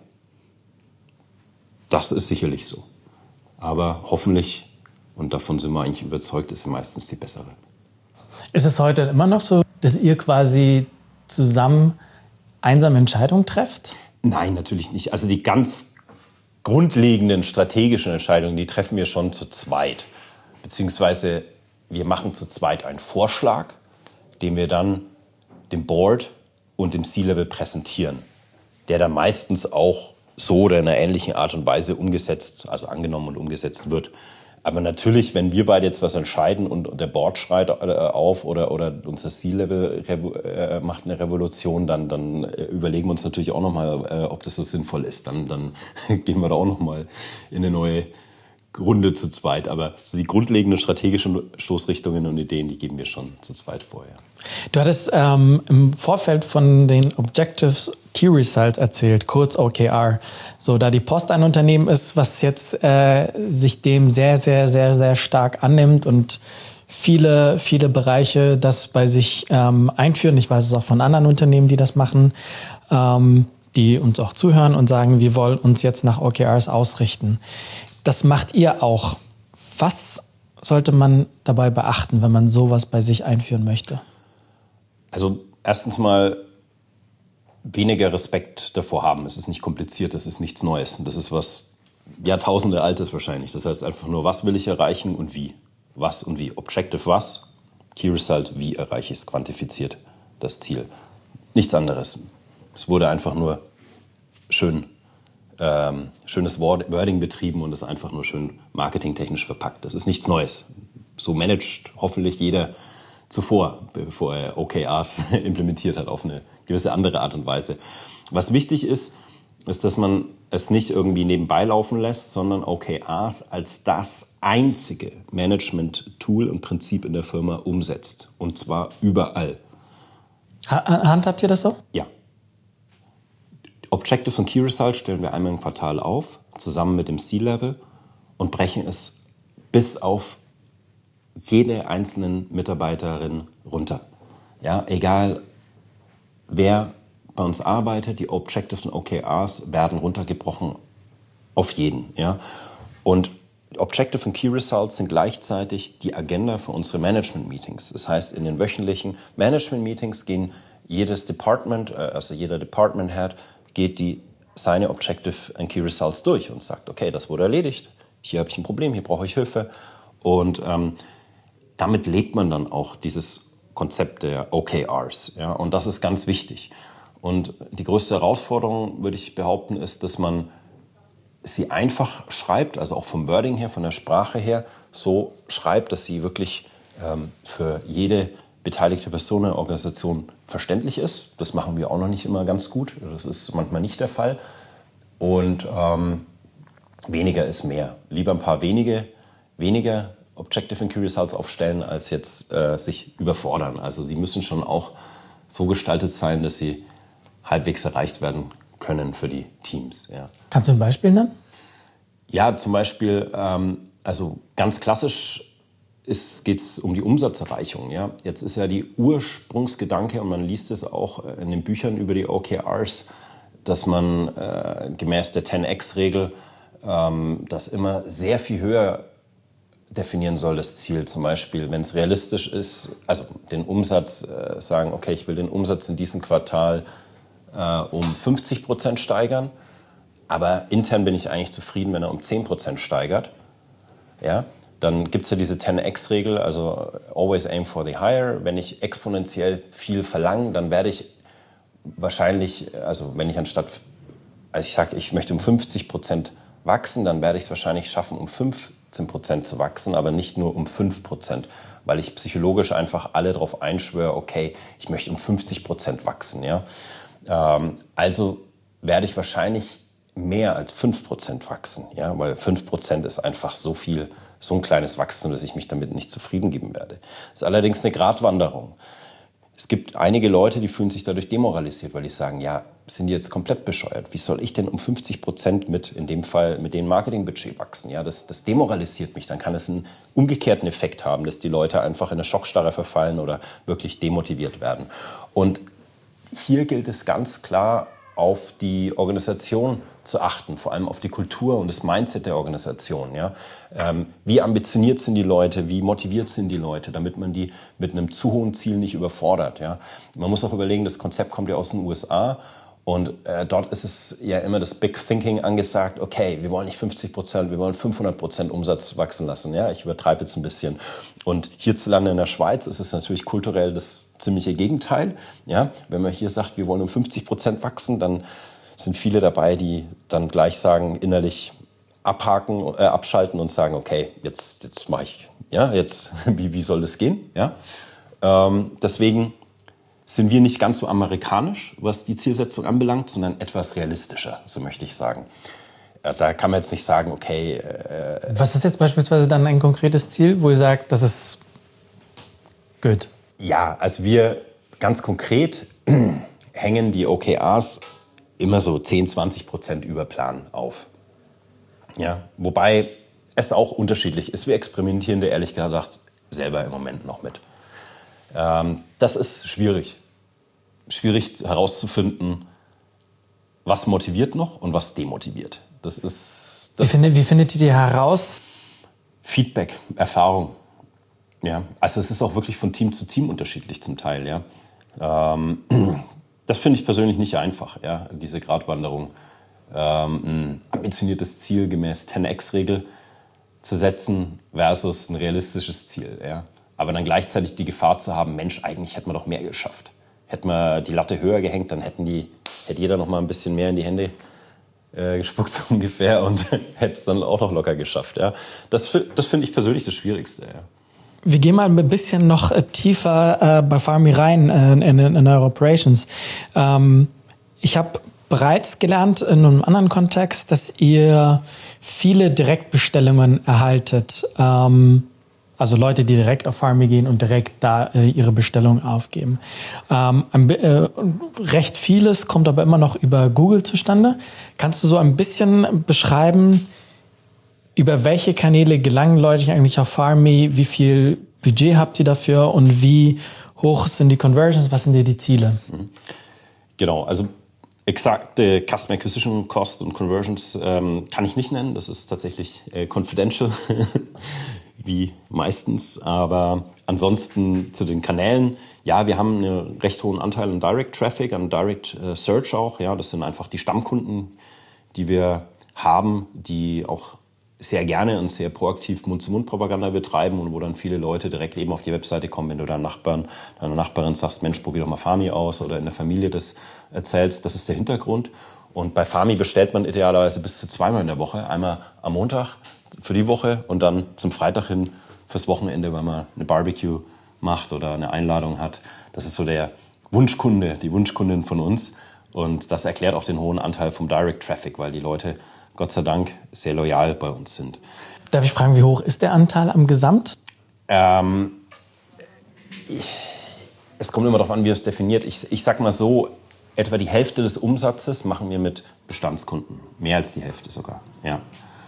Das ist sicherlich so. Aber hoffentlich, und davon sind wir eigentlich überzeugt, ist sie meistens die bessere. Ist es heute immer noch so, dass ihr quasi zusammen einsame Entscheidungen trefft? Nein, natürlich nicht. Also die ganz grundlegenden strategischen Entscheidungen, die treffen wir schon zu zweit. Beziehungsweise wir machen zu zweit einen Vorschlag, den wir dann dem Board und dem C-Level präsentieren, der dann meistens auch so oder in einer ähnlichen Art und Weise umgesetzt, also angenommen und umgesetzt wird. Aber natürlich, wenn wir beide jetzt was entscheiden und, und der Board schreit auf oder, oder unser C-Level äh, macht eine Revolution, dann, dann äh, überlegen wir uns natürlich auch nochmal, äh, ob das so sinnvoll ist. Dann, dann gehen wir da auch nochmal in eine neue Runde zu zweit, aber die grundlegenden strategischen Stoßrichtungen und Ideen, die geben wir schon zu zweit vor. Ja. Du hattest ähm, im Vorfeld von den Objectives Key Results erzählt, kurz O K R. So, da die Post ein Unternehmen ist, was jetzt äh, sich dem sehr, sehr, sehr, sehr stark annimmt und viele, viele Bereiche das bei sich ähm, einführen. Ich weiß es auch von anderen Unternehmen, die das machen, ähm, die uns auch zuhören und sagen, wir wollen uns jetzt nach O K Rs ausrichten. Das macht ihr auch. Was sollte man dabei beachten, wenn man sowas bei sich einführen möchte? Also erstens mal weniger Respekt davor haben. Es ist nicht kompliziert, es ist nichts Neues. Das ist was Jahrtausende Altes wahrscheinlich. Das heißt einfach nur, was will ich erreichen und wie. Was und wie. Objective was, Key Result, wie erreiche ich es, quantifiziert das Ziel. Nichts anderes. Es wurde einfach nur schön Ähm, schönes Wording betrieben und ist einfach nur schön marketingtechnisch verpackt. Das ist nichts Neues. So managt hoffentlich jeder zuvor, bevor er O K Rs implementiert hat auf eine gewisse andere Art und Weise. Was wichtig ist, ist, dass man es nicht irgendwie nebenbei laufen lässt, sondern O K Rs als das einzige Management-Tool und Prinzip in der Firma umsetzt. Und zwar überall. Handhabt ihr das so? Ja. Objectives und Key Results stellen wir einmal im Quartal auf, zusammen mit dem C-Level und brechen es bis auf jede einzelnen Mitarbeiterin runter. Ja, egal wer bei uns arbeitet, die Objectives und O K Rs werden runtergebrochen auf jeden. Ja. Und Objective und Key Results sind gleichzeitig die Agenda für unsere Management-Meetings. Das heißt, in den wöchentlichen Management-Meetings gehen jedes Department, also jeder Department-Head, geht die, seine Objective and Key Results durch und sagt, okay, das wurde erledigt, hier habe ich ein Problem, hier brauche ich Hilfe. Und ähm, damit lebt man dann auch dieses Konzept der O K Rs. Ja? Und das ist ganz wichtig. Und die größte Herausforderung, würde ich behaupten, ist, dass man sie einfach schreibt, also auch vom Wording her, von der Sprache her, so schreibt, dass sie wirklich ähm, für jede beteiligte Person in der Organisation verständlich ist. Das machen wir auch noch nicht immer ganz gut. Das ist manchmal nicht der Fall. Und ähm, weniger ist mehr. Lieber ein paar wenige, weniger Objective and Key Results aufstellen, als jetzt äh, sich überfordern. Also sie müssen schon auch so gestaltet sein, dass sie halbwegs erreicht werden können für die Teams. Ja. Kannst du ein Beispiel nennen? Ja, zum Beispiel, ähm, also ganz klassisch geht es um die Umsatzerreichung. Ja? Jetzt ist ja die Ursprungsgedanke, und man liest es auch in den Büchern über die O K Rs, dass man äh, gemäß der zehn X Regel ähm, das immer sehr viel höher definieren soll, das Ziel. Zum Beispiel, wenn es realistisch ist, also den Umsatz äh, sagen, okay, ich will den Umsatz in diesem Quartal äh, um fünfzig Prozent steigern, aber intern bin ich eigentlich zufrieden, wenn er um zehn Prozent steigert. Ja? Dann gibt es ja diese zehn X Regel, also always aim for the higher. Wenn ich exponentiell viel verlange, dann werde ich wahrscheinlich, also wenn ich anstatt, also ich sage, ich möchte um fünfzig Prozent wachsen, dann werde ich es wahrscheinlich schaffen, um fünfzehn Prozent zu wachsen, aber nicht nur um fünf Prozent, weil ich psychologisch einfach alle darauf einschwöre, okay, ich möchte um fünfzig Prozent wachsen. Ja? Ähm, also werde ich wahrscheinlich mehr als fünf Prozent wachsen, ja? Weil fünf Prozent ist einfach so viel, so ein kleines Wachstum, dass ich mich damit nicht zufrieden geben werde. Das ist allerdings eine Gratwanderung. Es gibt einige Leute, die fühlen sich dadurch demoralisiert, weil die sagen, ja, sind die jetzt komplett bescheuert? Wie soll ich denn um fünfzig Prozent mit, in dem Fall, mit dem Marketingbudget wachsen? Ja, das, das demoralisiert mich. Dann kann es einen umgekehrten Effekt haben, dass die Leute einfach in eine Schockstarre verfallen oder wirklich demotiviert werden. Und hier gilt es ganz klar, auf die Organisation zu achten, vor allem auf die Kultur und das Mindset der Organisation. Ja? Ähm, wie ambitioniert sind die Leute, wie motiviert sind die Leute, damit man die mit einem zu hohen Ziel nicht überfordert. Ja? Man muss auch überlegen, das Konzept kommt ja aus den U S A und äh, dort ist es ja immer das Big Thinking angesagt, okay, wir wollen nicht fünfzig Prozent, wir wollen fünfhundert Prozent Umsatz wachsen lassen. Ja? Ich übertreibe jetzt ein bisschen. Und hierzulande in der Schweiz ist es natürlich kulturell das ziemliche Gegenteil. Ja? Wenn man hier sagt, wir wollen um fünfzig Prozent wachsen, dann sind viele dabei, die dann gleich sagen, innerlich abhaken, äh, abschalten und sagen, okay, jetzt, jetzt mache ich, ja, jetzt, wie, wie soll das gehen? Ja? Ähm, deswegen sind wir nicht ganz so amerikanisch, was die Zielsetzung anbelangt, sondern etwas realistischer, so möchte ich sagen. Ja, da kann man jetzt nicht sagen, okay... Äh, Was ist jetzt beispielsweise dann ein konkretes Ziel, wo ihr sagt, das ist gut? Ja, also wir ganz konkret hängen die O K Rs immer so zehn, zwanzig Prozent über Plan auf. Ja, wobei es auch unterschiedlich ist. Wir experimentieren da ehrlich gesagt selber im Moment noch mit. Ähm, das ist schwierig. Schwierig herauszufinden, was motiviert noch und was demotiviert. Das ist... Das wie, findet, wie findet ihr die heraus? Feedback, Erfahrung. Ja, also es ist auch wirklich von Team zu Team unterschiedlich zum Teil. Ja. Ähm, das finde ich persönlich nicht einfach, ja, diese Gratwanderung. Ähm, ein ambitioniertes Ziel gemäß zehn X Regel zu setzen versus ein realistisches Ziel. Ja. Aber dann gleichzeitig die Gefahr zu haben, Mensch, eigentlich hätten wir doch mehr geschafft. Hätten wir die Latte höher gehängt, dann hätten die, hätte jeder noch mal ein bisschen mehr in die Hände äh, gespuckt so ungefähr und hätte es dann auch noch locker geschafft. Ja. Das, das finde ich persönlich das Schwierigste. Ja. Wir gehen mal ein bisschen noch tiefer äh, bei Farmy rein äh, in, in, in eure Operations. Ähm, ich habe bereits gelernt in einem anderen Kontext, dass ihr viele Direktbestellungen erhaltet. Ähm, also Leute, die direkt auf Farmy gehen und direkt da äh, ihre Bestellung aufgeben. Ähm, ein, äh, recht vieles kommt aber immer noch über Google zustande. Kannst du so ein bisschen beschreiben, über welche Kanäle gelangen Leute eigentlich auf Farmy? Wie viel Budget habt ihr dafür und wie hoch sind die Conversions? Was sind dir die Ziele? Genau, also exakte Customer Acquisition Cost und Conversions ähm, kann ich nicht nennen. Das ist tatsächlich äh, confidential, wie meistens. Aber ansonsten zu den Kanälen. Ja, wir haben einen recht hohen Anteil an Direct Traffic, an Direct äh, Search auch. Ja, das sind einfach die Stammkunden, die wir haben, die auch sehr gerne und sehr proaktiv Mund-zu-Mund-Propaganda betreiben und wo dann viele Leute direkt eben auf die Webseite kommen, wenn du deinem Nachbarn, deiner Nachbarin sagst, Mensch, probier doch mal Farmy aus oder in der Familie das erzählst. Das ist der Hintergrund. Und bei Farmy bestellt man idealerweise bis zu zweimal in der Woche. Einmal am Montag für die Woche und dann zum Freitag hin fürs Wochenende, weil man eine Barbecue macht oder eine Einladung hat. Das ist so der Wunschkunde, die Wunschkundin von uns. Und das erklärt auch den hohen Anteil vom Direct Traffic, weil die Leute Gott sei Dank sehr loyal bei uns sind. Darf ich fragen, wie hoch ist der Anteil am Gesamt? Ähm, ich, es kommt immer darauf an, wie man es definiert. Ich, ich sag mal so, etwa die Hälfte des Umsatzes machen wir mit Bestandskunden. Mehr als die Hälfte sogar. Ja,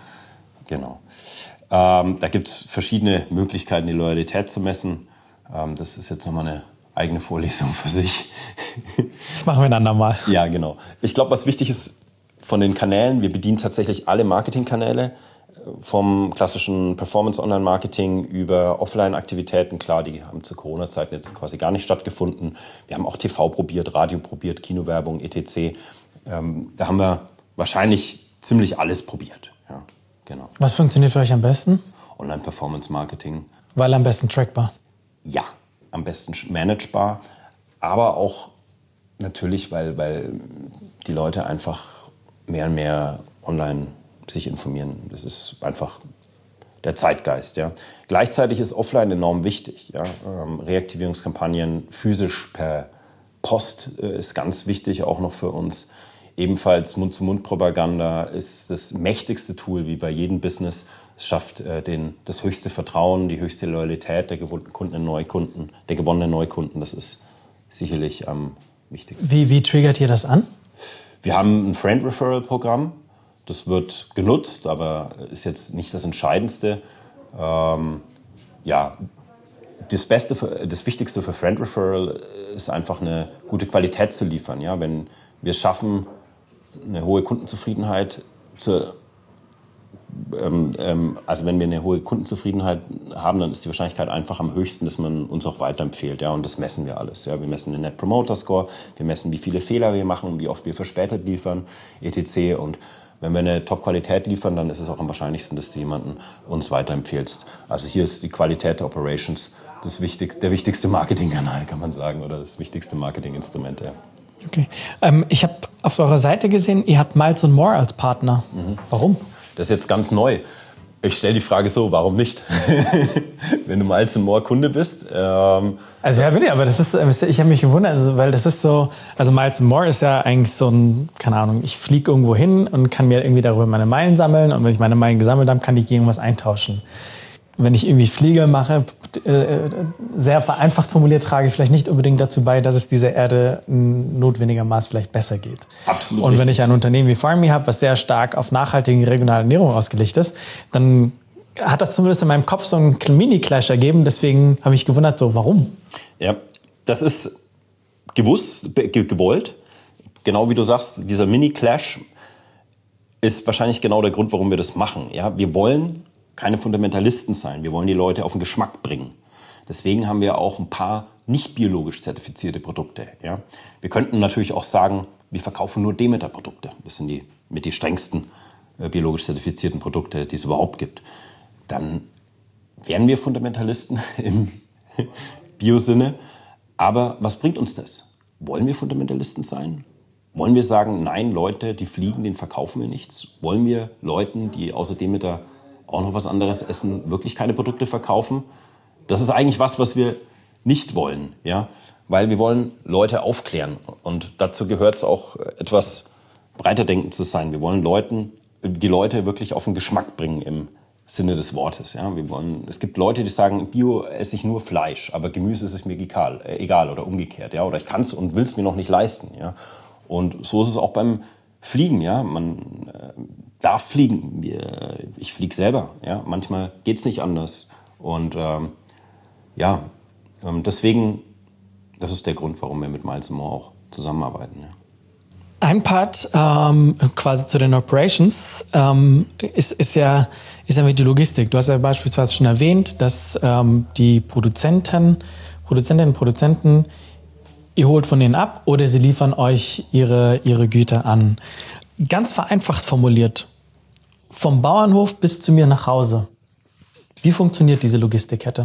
genau. Ähm, da gibt es verschiedene Möglichkeiten, die Loyalität zu messen. Ähm, das ist jetzt nochmal eine eigene Vorlesung für sich. Das machen wir ein andermal. Ja, genau. Ich glaube, was wichtig ist, von den Kanälen, wir bedienen tatsächlich alle Marketingkanäle, vom klassischen Performance-Online-Marketing über Offline-Aktivitäten. Klar, die haben zu Corona-Zeiten jetzt quasi gar nicht stattgefunden. Wir haben auch T V probiert, Radio probiert, Kinowerbung, et cetera. Ähm, da haben wir wahrscheinlich ziemlich alles probiert. Ja, genau. Was funktioniert für euch am besten? Online-Performance-Marketing. Weil am besten trackbar? Ja, am besten managebar, aber auch natürlich, weil, weil die Leute einfach mehr und mehr online sich informieren. Das ist einfach der Zeitgeist. Ja. Gleichzeitig ist offline enorm wichtig. Ja. Ähm, Reaktivierungskampagnen physisch per Post äh, ist ganz wichtig, auch noch für uns. Ebenfalls Mund-zu-Mund-Propaganda ist das mächtigste Tool, wie bei jedem Business. Es schafft äh, den, das höchste Vertrauen, die höchste Loyalität der gewonnenen Kunden, Neukunden, der gewonnenen Neukunden. Das ist sicherlich am wichtigsten. Wie, wie triggert ihr das an? Wir haben ein Friend-Referral-Programm. Das wird genutzt, aber ist jetzt nicht das Entscheidendste. Ähm, ja, das Beste, für, das Wichtigste für Friend Referral ist einfach eine gute Qualität zu liefern. Ja? Wenn wir es schaffen, eine hohe Kundenzufriedenheit zu, ähm, ähm, also wenn wir eine hohe Kundenzufriedenheit haben, dann ist die Wahrscheinlichkeit einfach am höchsten, dass man uns auch weiterempfiehlt. Ja? Und das messen wir alles. Ja? Wir messen den Net Promoter Score, wir messen, wie viele Fehler wir machen, wie oft wir verspätet liefern, et cetera. Und wenn wir eine Top-Qualität liefern, dann ist es auch am wahrscheinlichsten, dass du jemanden uns weiterempfiehlst. Also hier ist die Qualität der Operations das wichtig, der wichtigste Marketingkanal, kann man sagen, oder das wichtigste Marketinginstrument. Ja. Okay. Ähm, ich habe auf eurer Seite gesehen, ihr habt Miles and More als Partner. Mhm. Warum? Das ist jetzt ganz neu. Ich stelle die Frage so, warum nicht? Wenn du Miles and More Kunde bist. Ähm, also ja, bin ich, aber das ist, ich habe mich gewundert, also, weil das ist so, also Miles and More ist ja eigentlich so ein, keine Ahnung, ich fliege irgendwo hin und kann mir irgendwie darüber meine Meilen sammeln und wenn ich meine Meilen gesammelt habe, kann ich gegen was eintauschen. Wenn ich irgendwie Fliege mache, äh, sehr vereinfacht formuliert, trage ich vielleicht nicht unbedingt dazu bei, dass es dieser Erde in notwendiger Maß vielleicht besser geht. Absolut. Und wenn ich ein Unternehmen wie Farm Me habe, was sehr stark auf nachhaltige regionale Ernährung ausgelegt ist, dann hat das zumindest in meinem Kopf so einen Mini-Clash ergeben. Deswegen habe ich gewundert, so warum? Ja, das ist gewusst, gewollt. Genau wie du sagst, dieser Mini-Clash ist wahrscheinlich genau der Grund, warum wir das machen. Ja, wir wollen keine Fundamentalisten sein. Wir wollen die Leute auf den Geschmack bringen. Deswegen haben wir auch ein paar nicht biologisch zertifizierte Produkte. Ja? Wir könnten natürlich auch sagen, wir verkaufen nur Demeter-Produkte. Das sind die mit die strengsten äh, biologisch zertifizierten Produkte, die es überhaupt gibt. Dann wären wir Fundamentalisten im Bio-Sinne. Aber was bringt uns das? Wollen wir Fundamentalisten sein? Wollen wir sagen, nein, Leute, die fliegen, denen verkaufen wir nichts? Wollen wir Leuten, die außer Demeter auch noch was anderes essen, wirklich keine Produkte verkaufen? Das ist eigentlich was, was wir nicht wollen, ja? Weil wir wollen Leute aufklären und dazu gehört es auch, etwas breiter denken zu sein. Wir wollen Leuten, die Leute wirklich auf den Geschmack bringen im Sinne des Wortes. Ja? Wir wollen, es gibt Leute, die sagen, Bio esse ich nur Fleisch, aber Gemüse ist es mir egal, äh, egal oder umgekehrt. Ja? Oder ich kann es und will es mir noch nicht leisten. Ja? Und so ist es auch beim Fliegen. Ja? Man äh, darf fliegen. Wir, ich fliege selber. Ja? Manchmal geht es nicht anders. Und ähm, ja, ähm, deswegen, das ist der Grund, warum wir mit Miles and More auch zusammenarbeiten. Ja. Ein Part ähm, quasi zu den Operations ähm, ist, ist, ja, ist ja mit die Logistik. Du hast ja beispielsweise schon erwähnt, dass ähm, die Produzenten, Produzentinnen und Produzenten, ihr holt von denen ab oder sie liefern euch ihre, ihre Güter an. Ganz vereinfacht formuliert, vom Bauernhof bis zu mir nach Hause. Wie funktioniert diese Logistikkette?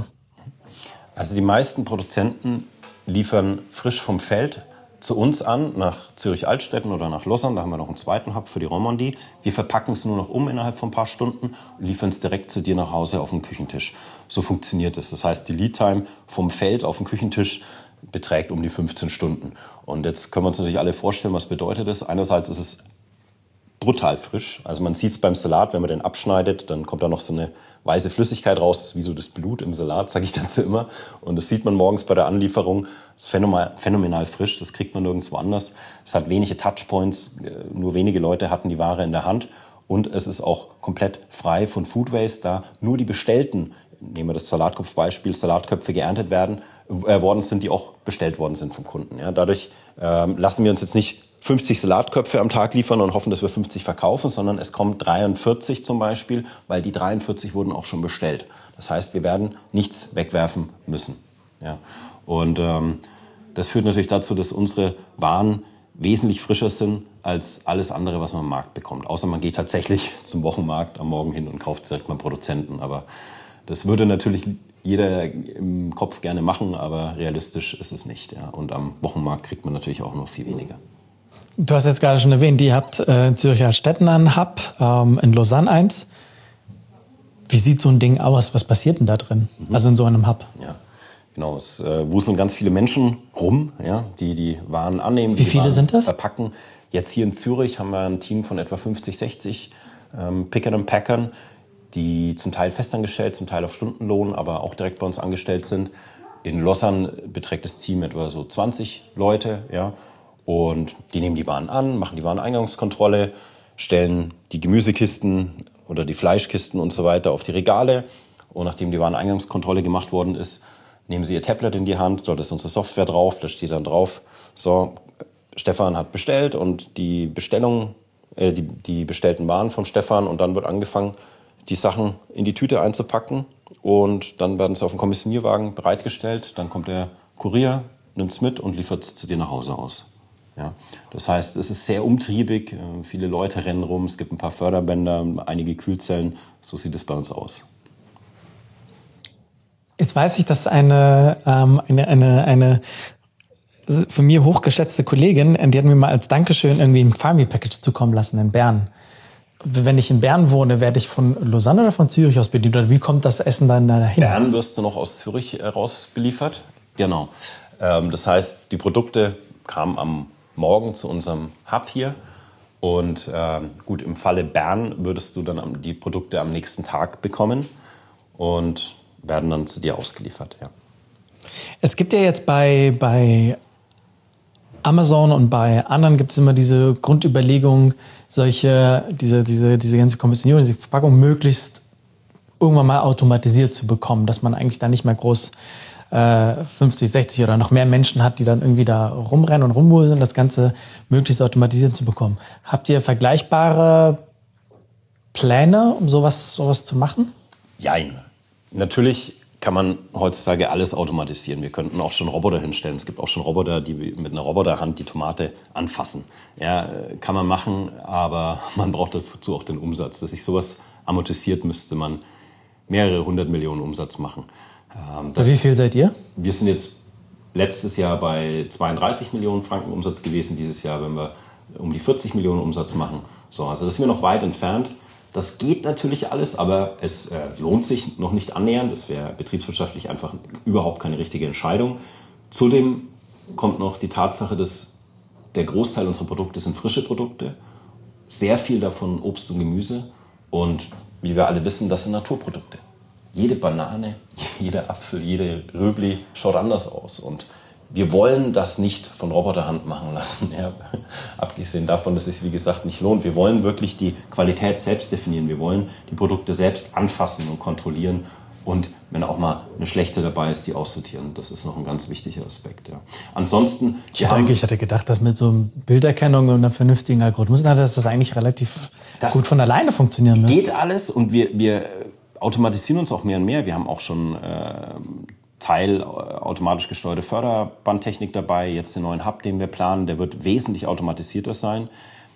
Also die meisten Produzenten liefern frisch vom Feld zu uns an, nach Zürich-Altstetten oder nach Lausanne. Da haben wir noch einen zweiten Hub für die Romandie. Wir verpacken es nur noch um innerhalb von ein paar Stunden und liefern es direkt zu dir nach Hause auf den Küchentisch. So funktioniert es. Das heißt, die Lead-Time vom Feld auf den Küchentisch beträgt um die fünfzehn Stunden. Und jetzt können wir uns natürlich alle vorstellen, was bedeutet das. Einerseits ist es brutal frisch. Also man sieht es beim Salat, wenn man den abschneidet, dann kommt da noch so eine weiße Flüssigkeit raus, das ist wie so das Blut im Salat, sage ich dazu immer. Und das sieht man morgens bei der Anlieferung. Das ist phänomenal, phänomenal frisch, das kriegt man nirgendwo anders. Es hat wenige Touchpoints, nur wenige Leute hatten die Ware in der Hand. Und es ist auch komplett frei von Food Waste, da nur die bestellten, nehmen wir das Salatkopfbeispiel, Salatköpfe geerntet werden, äh, worden sind, die auch bestellt worden sind vom Kunden. Ja, dadurch ähm, lassen wir uns jetzt nicht fünfzig Salatköpfe am Tag liefern und hoffen, dass wir fünfzig verkaufen, sondern es kommen dreiundvierzig zum Beispiel, weil die dreiundvierzig wurden auch schon bestellt. Das heißt, wir werden nichts wegwerfen müssen. Ja. Und ähm, das führt natürlich dazu, dass unsere Waren wesentlich frischer sind als alles andere, was man am Markt bekommt. Außer man geht tatsächlich zum Wochenmarkt am Morgen hin und kauft direkt beim Produzenten. Aber das würde natürlich jeder im Kopf gerne machen, aber realistisch ist es nicht. Ja. Und am Wochenmarkt kriegt man natürlich auch noch viel weniger. Du hast jetzt gerade schon erwähnt, ihr habt äh, in Zürich-Altstetten einen Hub, ähm, in Lausanne eins. Wie sieht so ein Ding aus? Was passiert denn da drin? Mhm. Also in so einem Hub? Ja, genau. Es äh, wuseln ganz viele Menschen rum, ja, die die Waren annehmen. Wie viele Waren sind das? Verpacken. Jetzt hier in Zürich haben wir ein Team von etwa fünfzig, sechzig ähm, Pickern und Packern, die zum Teil festangestellt, zum Teil auf Stundenlohn, aber auch direkt bei uns angestellt sind. In Lausanne beträgt das Team etwa so zwanzig Leute, ja. Und die nehmen die Waren an, machen die Wareneingangskontrolle, stellen die Gemüsekisten oder die Fleischkisten und so weiter auf die Regale. Und nachdem die Wareneingangskontrolle gemacht worden ist, nehmen sie ihr Tablet in die Hand. Dort ist unsere Software drauf. Da steht dann drauf, so, Stefan hat bestellt und die Bestellung, äh, die, die bestellten Waren von Stefan. Und dann wird angefangen, die Sachen in die Tüte einzupacken. Und dann werden sie auf den Kommissionierwagen bereitgestellt. Dann kommt der Kurier, nimmt es mit und liefert es zu dir nach Hause aus. Ja, das heißt, es ist sehr umtriebig, viele Leute rennen rum, es gibt ein paar Förderbänder, einige Kühlzellen, so sieht es bei uns aus. Jetzt weiß ich, dass eine, ähm, eine, eine, eine von mir hochgeschätzte Kollegin, die hat mir mal als Dankeschön irgendwie ein Farm Me Package zukommen lassen in Bern. wenn ich in Bern wohne, werde ich von Lausanne oder von Zürich aus bedient? Oder wie kommt das Essen dann dahin? Bern wirst du noch aus Zürich raus beliefert. Genau. Ähm, das heißt, die Produkte kamen am Morgen zu unserem Hub hier. Und ähm, gut, im Falle Bern würdest du dann die Produkte am nächsten Tag bekommen und werden dann zu dir ausgeliefert. Ja. Es gibt ja jetzt bei, bei Amazon und bei anderen gibt es immer diese Grundüberlegung, solche, diese, diese, diese ganze Kommissionierung, diese Verpackung möglichst irgendwann mal automatisiert zu bekommen, dass man eigentlich da nicht mehr groß äh, fünfzig, sechzig oder noch mehr Menschen hat, die dann irgendwie da rumrennen und rumwuseln, das Ganze möglichst automatisiert zu bekommen. Habt ihr vergleichbare Pläne, um sowas, sowas zu machen? Jein. Natürlich kann man heutzutage alles automatisieren. Wir könnten auch schon Roboter hinstellen. Es gibt auch schon Roboter, die mit einer Roboterhand die Tomate anfassen. Ja, kann man machen, aber man braucht dazu auch den Umsatz. Dass sich sowas amortisiert, müsste man mehrere hundert Millionen Umsatz machen. Ähm, das, Wie viel seid ihr? Wir sind jetzt letztes Jahr bei zweiunddreißig Millionen Franken Umsatz gewesen. Dieses Jahr werden wir um die vierzig Millionen Umsatz machen. So, also das sind wir noch weit entfernt. Das geht natürlich alles, aber es äh, lohnt sich noch nicht annähernd. Das wäre betriebswirtschaftlich einfach überhaupt keine richtige Entscheidung. Zudem kommt noch die Tatsache, dass der Großteil unserer Produkte sind frische Produkte. Sehr viel davon Obst und Gemüse. Und wie wir alle wissen, das sind Naturprodukte. Jede Banane, jeder Apfel, jede Röbli schaut anders aus. Und wir wollen das nicht von Roboterhand machen lassen, ja. Abgesehen davon, dass es, wie gesagt, nicht lohnt. Wir wollen wirklich die Qualität selbst definieren. Wir wollen die Produkte selbst anfassen und kontrollieren. Und wenn auch mal eine schlechte dabei ist, die aussortieren. Das ist noch ein ganz wichtiger Aspekt. Ja. Ansonsten... Ich hätte, haben, ich hätte gedacht, dass mit so einer Bilderkennung und einer vernünftigen Algorithmus, dass das eigentlich relativ das gut von alleine funktionieren müsste. Geht alles und wir, wir automatisieren uns auch mehr und mehr. Wir haben auch schon... Äh, teilautomatisch gesteuerte Förderbandtechnik dabei, jetzt den neuen Hub, den wir planen, der wird wesentlich automatisierter sein.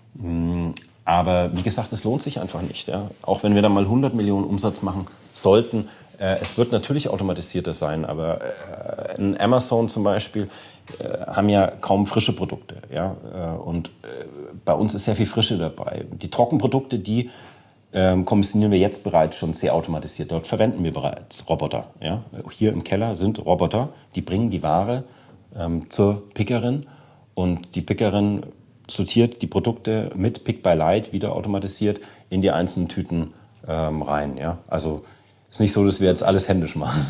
Aber wie gesagt, es lohnt sich einfach nicht. Ja? Auch wenn wir da mal hundert Millionen Umsatz machen sollten, äh, es wird natürlich automatisierter sein, aber äh, in Amazon zum Beispiel äh, haben ja kaum frische Produkte. Ja? Äh, und äh, bei uns ist sehr viel Frische dabei. Die Trockenprodukte, die Ähm, kommissionieren wir jetzt bereits schon sehr automatisiert. Dort verwenden wir bereits Roboter. Ja? Hier im Keller sind Roboter, die bringen die Ware ähm, zur Pickerin und die Pickerin sortiert die Produkte mit Pick by Light wieder automatisiert in die einzelnen Tüten ähm, rein. Ja? Also ist nicht so, dass wir jetzt alles händisch machen.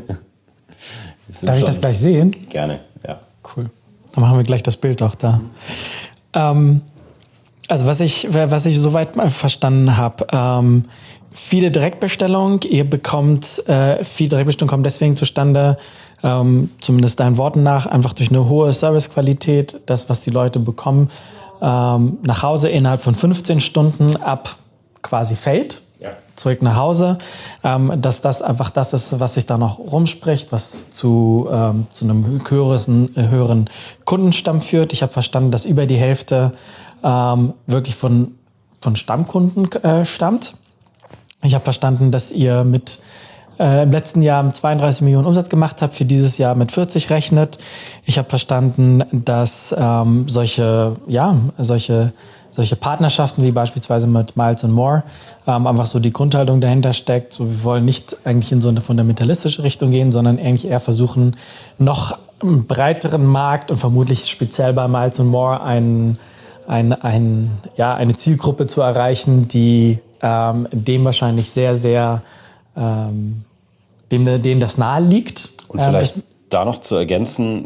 Darf ich das gleich sehen? Gerne, ja. Cool. Dann machen wir gleich das Bild auch da. Mhm. Ähm, Also was ich, was ich soweit mal verstanden habe, ähm, viele Direktbestellungen, ihr bekommt, äh, viele Direktbestellungen kommen deswegen zustande, ähm, zumindest deinen Worten nach, einfach durch eine hohe Servicequalität, das, was die Leute bekommen, ähm, nach Hause innerhalb von fünfzehn Stunden ab quasi Feld, ja. Zurück nach Hause, ähm, dass das einfach das ist, was sich da noch rumspricht, was zu, ähm, zu einem höheren, höheren Kundenstamm führt. Ich habe verstanden, dass über die Hälfte Ähm, wirklich von, von Stammkunden äh, stammt. Ich habe verstanden, dass ihr mit äh, im letzten Jahr zweiunddreißig Millionen Umsatz gemacht habt, für dieses Jahr mit vierzig rechnet. Ich habe verstanden, dass ähm, solche, ja, solche, solche Partnerschaften wie beispielsweise mit Miles and More ähm, einfach so die Grundhaltung dahinter steckt. So, wir wollen nicht eigentlich in so eine fundamentalistische Richtung gehen, sondern eigentlich eher versuchen, noch einen breiteren Markt und vermutlich speziell bei Miles and More einen Ein, ein, ja, eine Zielgruppe zu erreichen, die ähm, dem wahrscheinlich sehr, sehr, ähm, dem, denen das nahe liegt. Und vielleicht ähm, da noch zu ergänzen,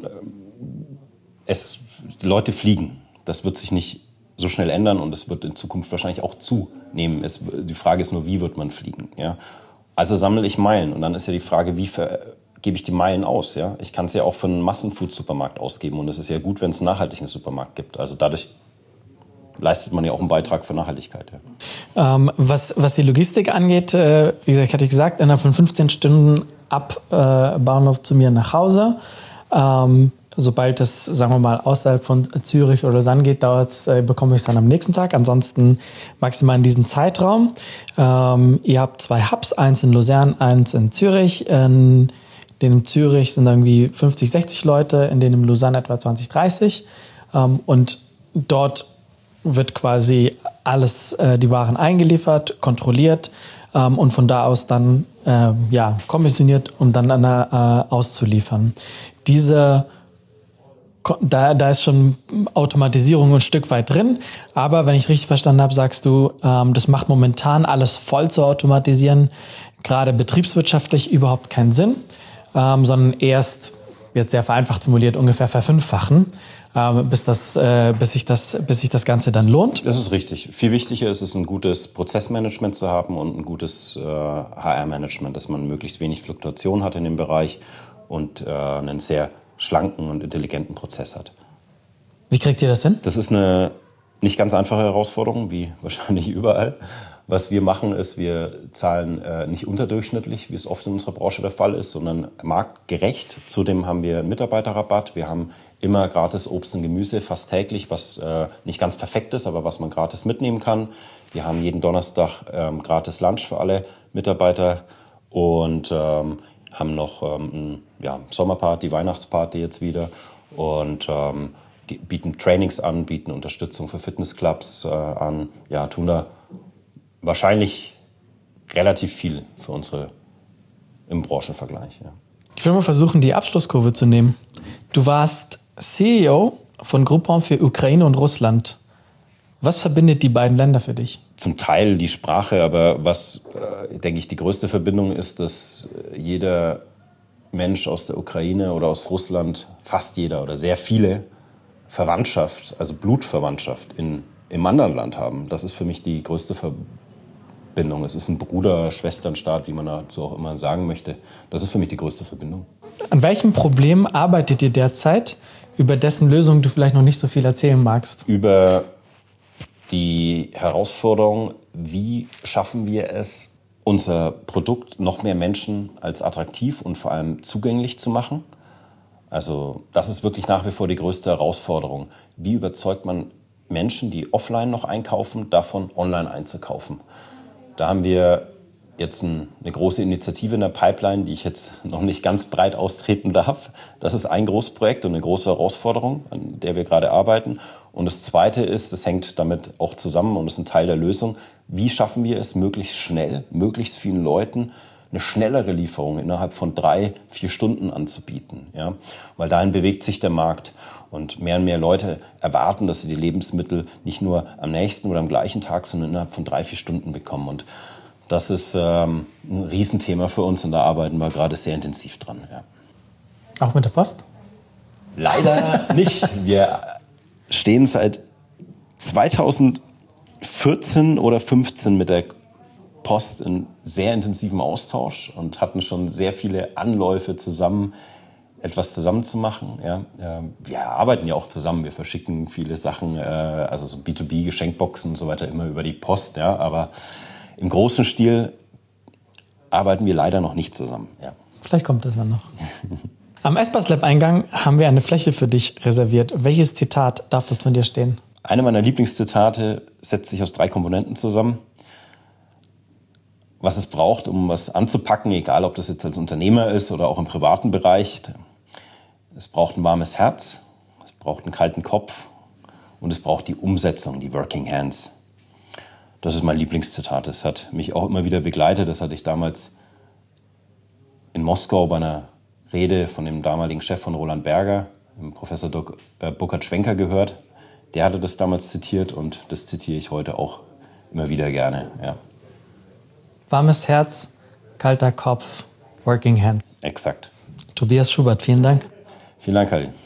es, die Leute fliegen. Das wird sich nicht so schnell ändern und es wird in Zukunft wahrscheinlich auch zunehmen. Es, die Frage ist nur, wie wird man fliegen? Ja? Also sammle ich Meilen und dann ist ja die Frage, wie ver, gebe ich die Meilen aus? Ja? Ich kann es ja auch für einen Massenfood-Supermarkt ausgeben und es ist ja gut, wenn es einen nachhaltigen Supermarkt gibt. Also dadurch leistet man ja auch einen Beitrag für Nachhaltigkeit. Ja. Ähm, was, was die Logistik angeht, äh, wie gesagt, hatte ich gesagt, innerhalb von fünfzehn Stunden ab äh, Bahnhof zu mir nach Hause. Ähm, sobald es, sagen wir mal, außerhalb von Zürich oder Lausanne geht, dauert's, äh, bekomme ich es dann am nächsten Tag. Ansonsten maximal in diesem Zeitraum. Ähm, ihr habt zwei Hubs, eins in Lausanne, eins in Zürich. In dem Zürich sind irgendwie fünfzig, sechzig Leute, in dem Lausanne etwa zwanzig, dreißig. Ähm, und dort wird quasi alles, äh, die Waren eingeliefert, kontrolliert ähm, und von da aus dann äh, ja, kommissioniert, um dann an der, äh, auszuliefern. Diese Da, da ist schon Automatisierung ein Stück weit drin. Aber wenn ich richtig verstanden habe, sagst du, ähm, das macht momentan alles voll zu automatisieren, gerade betriebswirtschaftlich überhaupt keinen Sinn, ähm, sondern erst, jetzt sehr vereinfacht formuliert, ungefähr verfünffachen, ähm, bis, das, äh, bis, sich das, bis sich das Ganze dann lohnt. Das ist richtig. Viel wichtiger ist es, ein gutes Prozessmanagement zu haben und ein gutes äh, H R-Management, dass man möglichst wenig Fluktuation hat in dem Bereich und äh, einen sehr schlanken und intelligenten Prozess hat. Wie kriegt ihr das hin? Das ist eine nicht ganz einfache Herausforderung, wie wahrscheinlich überall. Was wir machen, ist, wir zahlen äh, nicht unterdurchschnittlich, wie es oft in unserer Branche der Fall ist, sondern marktgerecht. Zudem haben wir einen Mitarbeiterrabatt. Wir haben immer gratis Obst und Gemüse, fast täglich, was äh, nicht ganz perfekt ist, aber was man gratis mitnehmen kann. Wir haben jeden Donnerstag ähm, gratis Lunch für alle Mitarbeiter und ähm, haben noch ähm, ja, Sommerparty, Weihnachtsparty jetzt wieder und ähm, bieten Trainings an, bieten Unterstützung für Fitnessclubs äh, an, ja, tun da wahrscheinlich relativ viel für unsere im Branchenvergleich. Ja. Ich will mal versuchen, die Abschlusskurve zu nehmen. Du warst C E O von Groupon für Ukraine und Russland. Was verbindet die beiden Länder für dich? Zum Teil die Sprache, aber was, äh, denke ich, die größte Verbindung ist, dass jeder Mensch aus der Ukraine oder aus Russland, fast jeder oder sehr viele, Verwandtschaft, also Blutverwandtschaft in, im anderen Land haben. Das ist für mich die größte Verbindung. Es ist ein Bruder-, Schwesternstaat, wie man dazu auch immer sagen möchte. Das ist für mich die größte Verbindung. An welchem Problem arbeitet ihr derzeit, über dessen Lösung du vielleicht noch nicht so viel erzählen magst? Über die Herausforderung, wie schaffen wir es, unser Produkt noch mehr Menschen als attraktiv und vor allem zugänglich zu machen. Also das ist wirklich nach wie vor die größte Herausforderung. Wie überzeugt man Menschen, die offline noch einkaufen, davon online einzukaufen? Da haben wir jetzt ein, eine große Initiative in der Pipeline, die ich jetzt noch nicht ganz breit austreten darf. Das ist ein großes Projekt und eine große Herausforderung, an der wir gerade arbeiten. Und das Zweite ist, das hängt damit auch zusammen und ist ein Teil der Lösung, wie schaffen wir es, möglichst schnell, möglichst vielen Leuten eine schnellere Lieferung innerhalb von drei, vier Stunden anzubieten. Ja? Weil dahin bewegt sich der Markt. Und mehr und mehr Leute erwarten, dass sie die Lebensmittel nicht nur am nächsten oder am gleichen Tag, sondern innerhalb von drei, vier Stunden bekommen. Und das ist ähm, ein Riesenthema für uns und da arbeiten wir gerade sehr intensiv dran. Ja. Auch mit der Post? Leider nicht. Wir stehen seit zweitausendvierzehn oder fünfzehn mit der Post in sehr intensivem Austausch und hatten schon sehr viele Anläufe zusammen, etwas zusammen zu machen. Ja. Wir arbeiten ja auch zusammen, wir verschicken viele Sachen, also so B zwei B, Geschenkboxen und so weiter immer über die Post, ja, aber im großen Stil arbeiten wir leider noch nicht zusammen. Ja. Vielleicht kommt das dann noch. Am Espas-Lab-Eingang haben wir eine Fläche für dich reserviert. Welches Zitat darf dort von dir stehen? Eine meiner Lieblingszitate setzt sich aus drei Komponenten zusammen. Was es braucht, um was anzupacken, egal ob das jetzt als Unternehmer ist oder auch im privaten Bereich. Es braucht ein warmes Herz, es braucht einen kalten Kopf und es braucht die Umsetzung, die Working Hands. Das ist mein Lieblingszitat. Das hat mich auch immer wieder begleitet. Das hatte ich damals in Moskau bei einer Rede von dem damaligen Chef von Roland Berger, dem Professor Dok- äh, Burkhard Schwenker, gehört. Der hatte das damals zitiert und das zitiere ich heute auch immer wieder gerne. Ja. Warmes Herz, kalter Kopf, Working Hands. Exakt. Tobias Schubert, vielen Dank. Vielen Dank, Karin.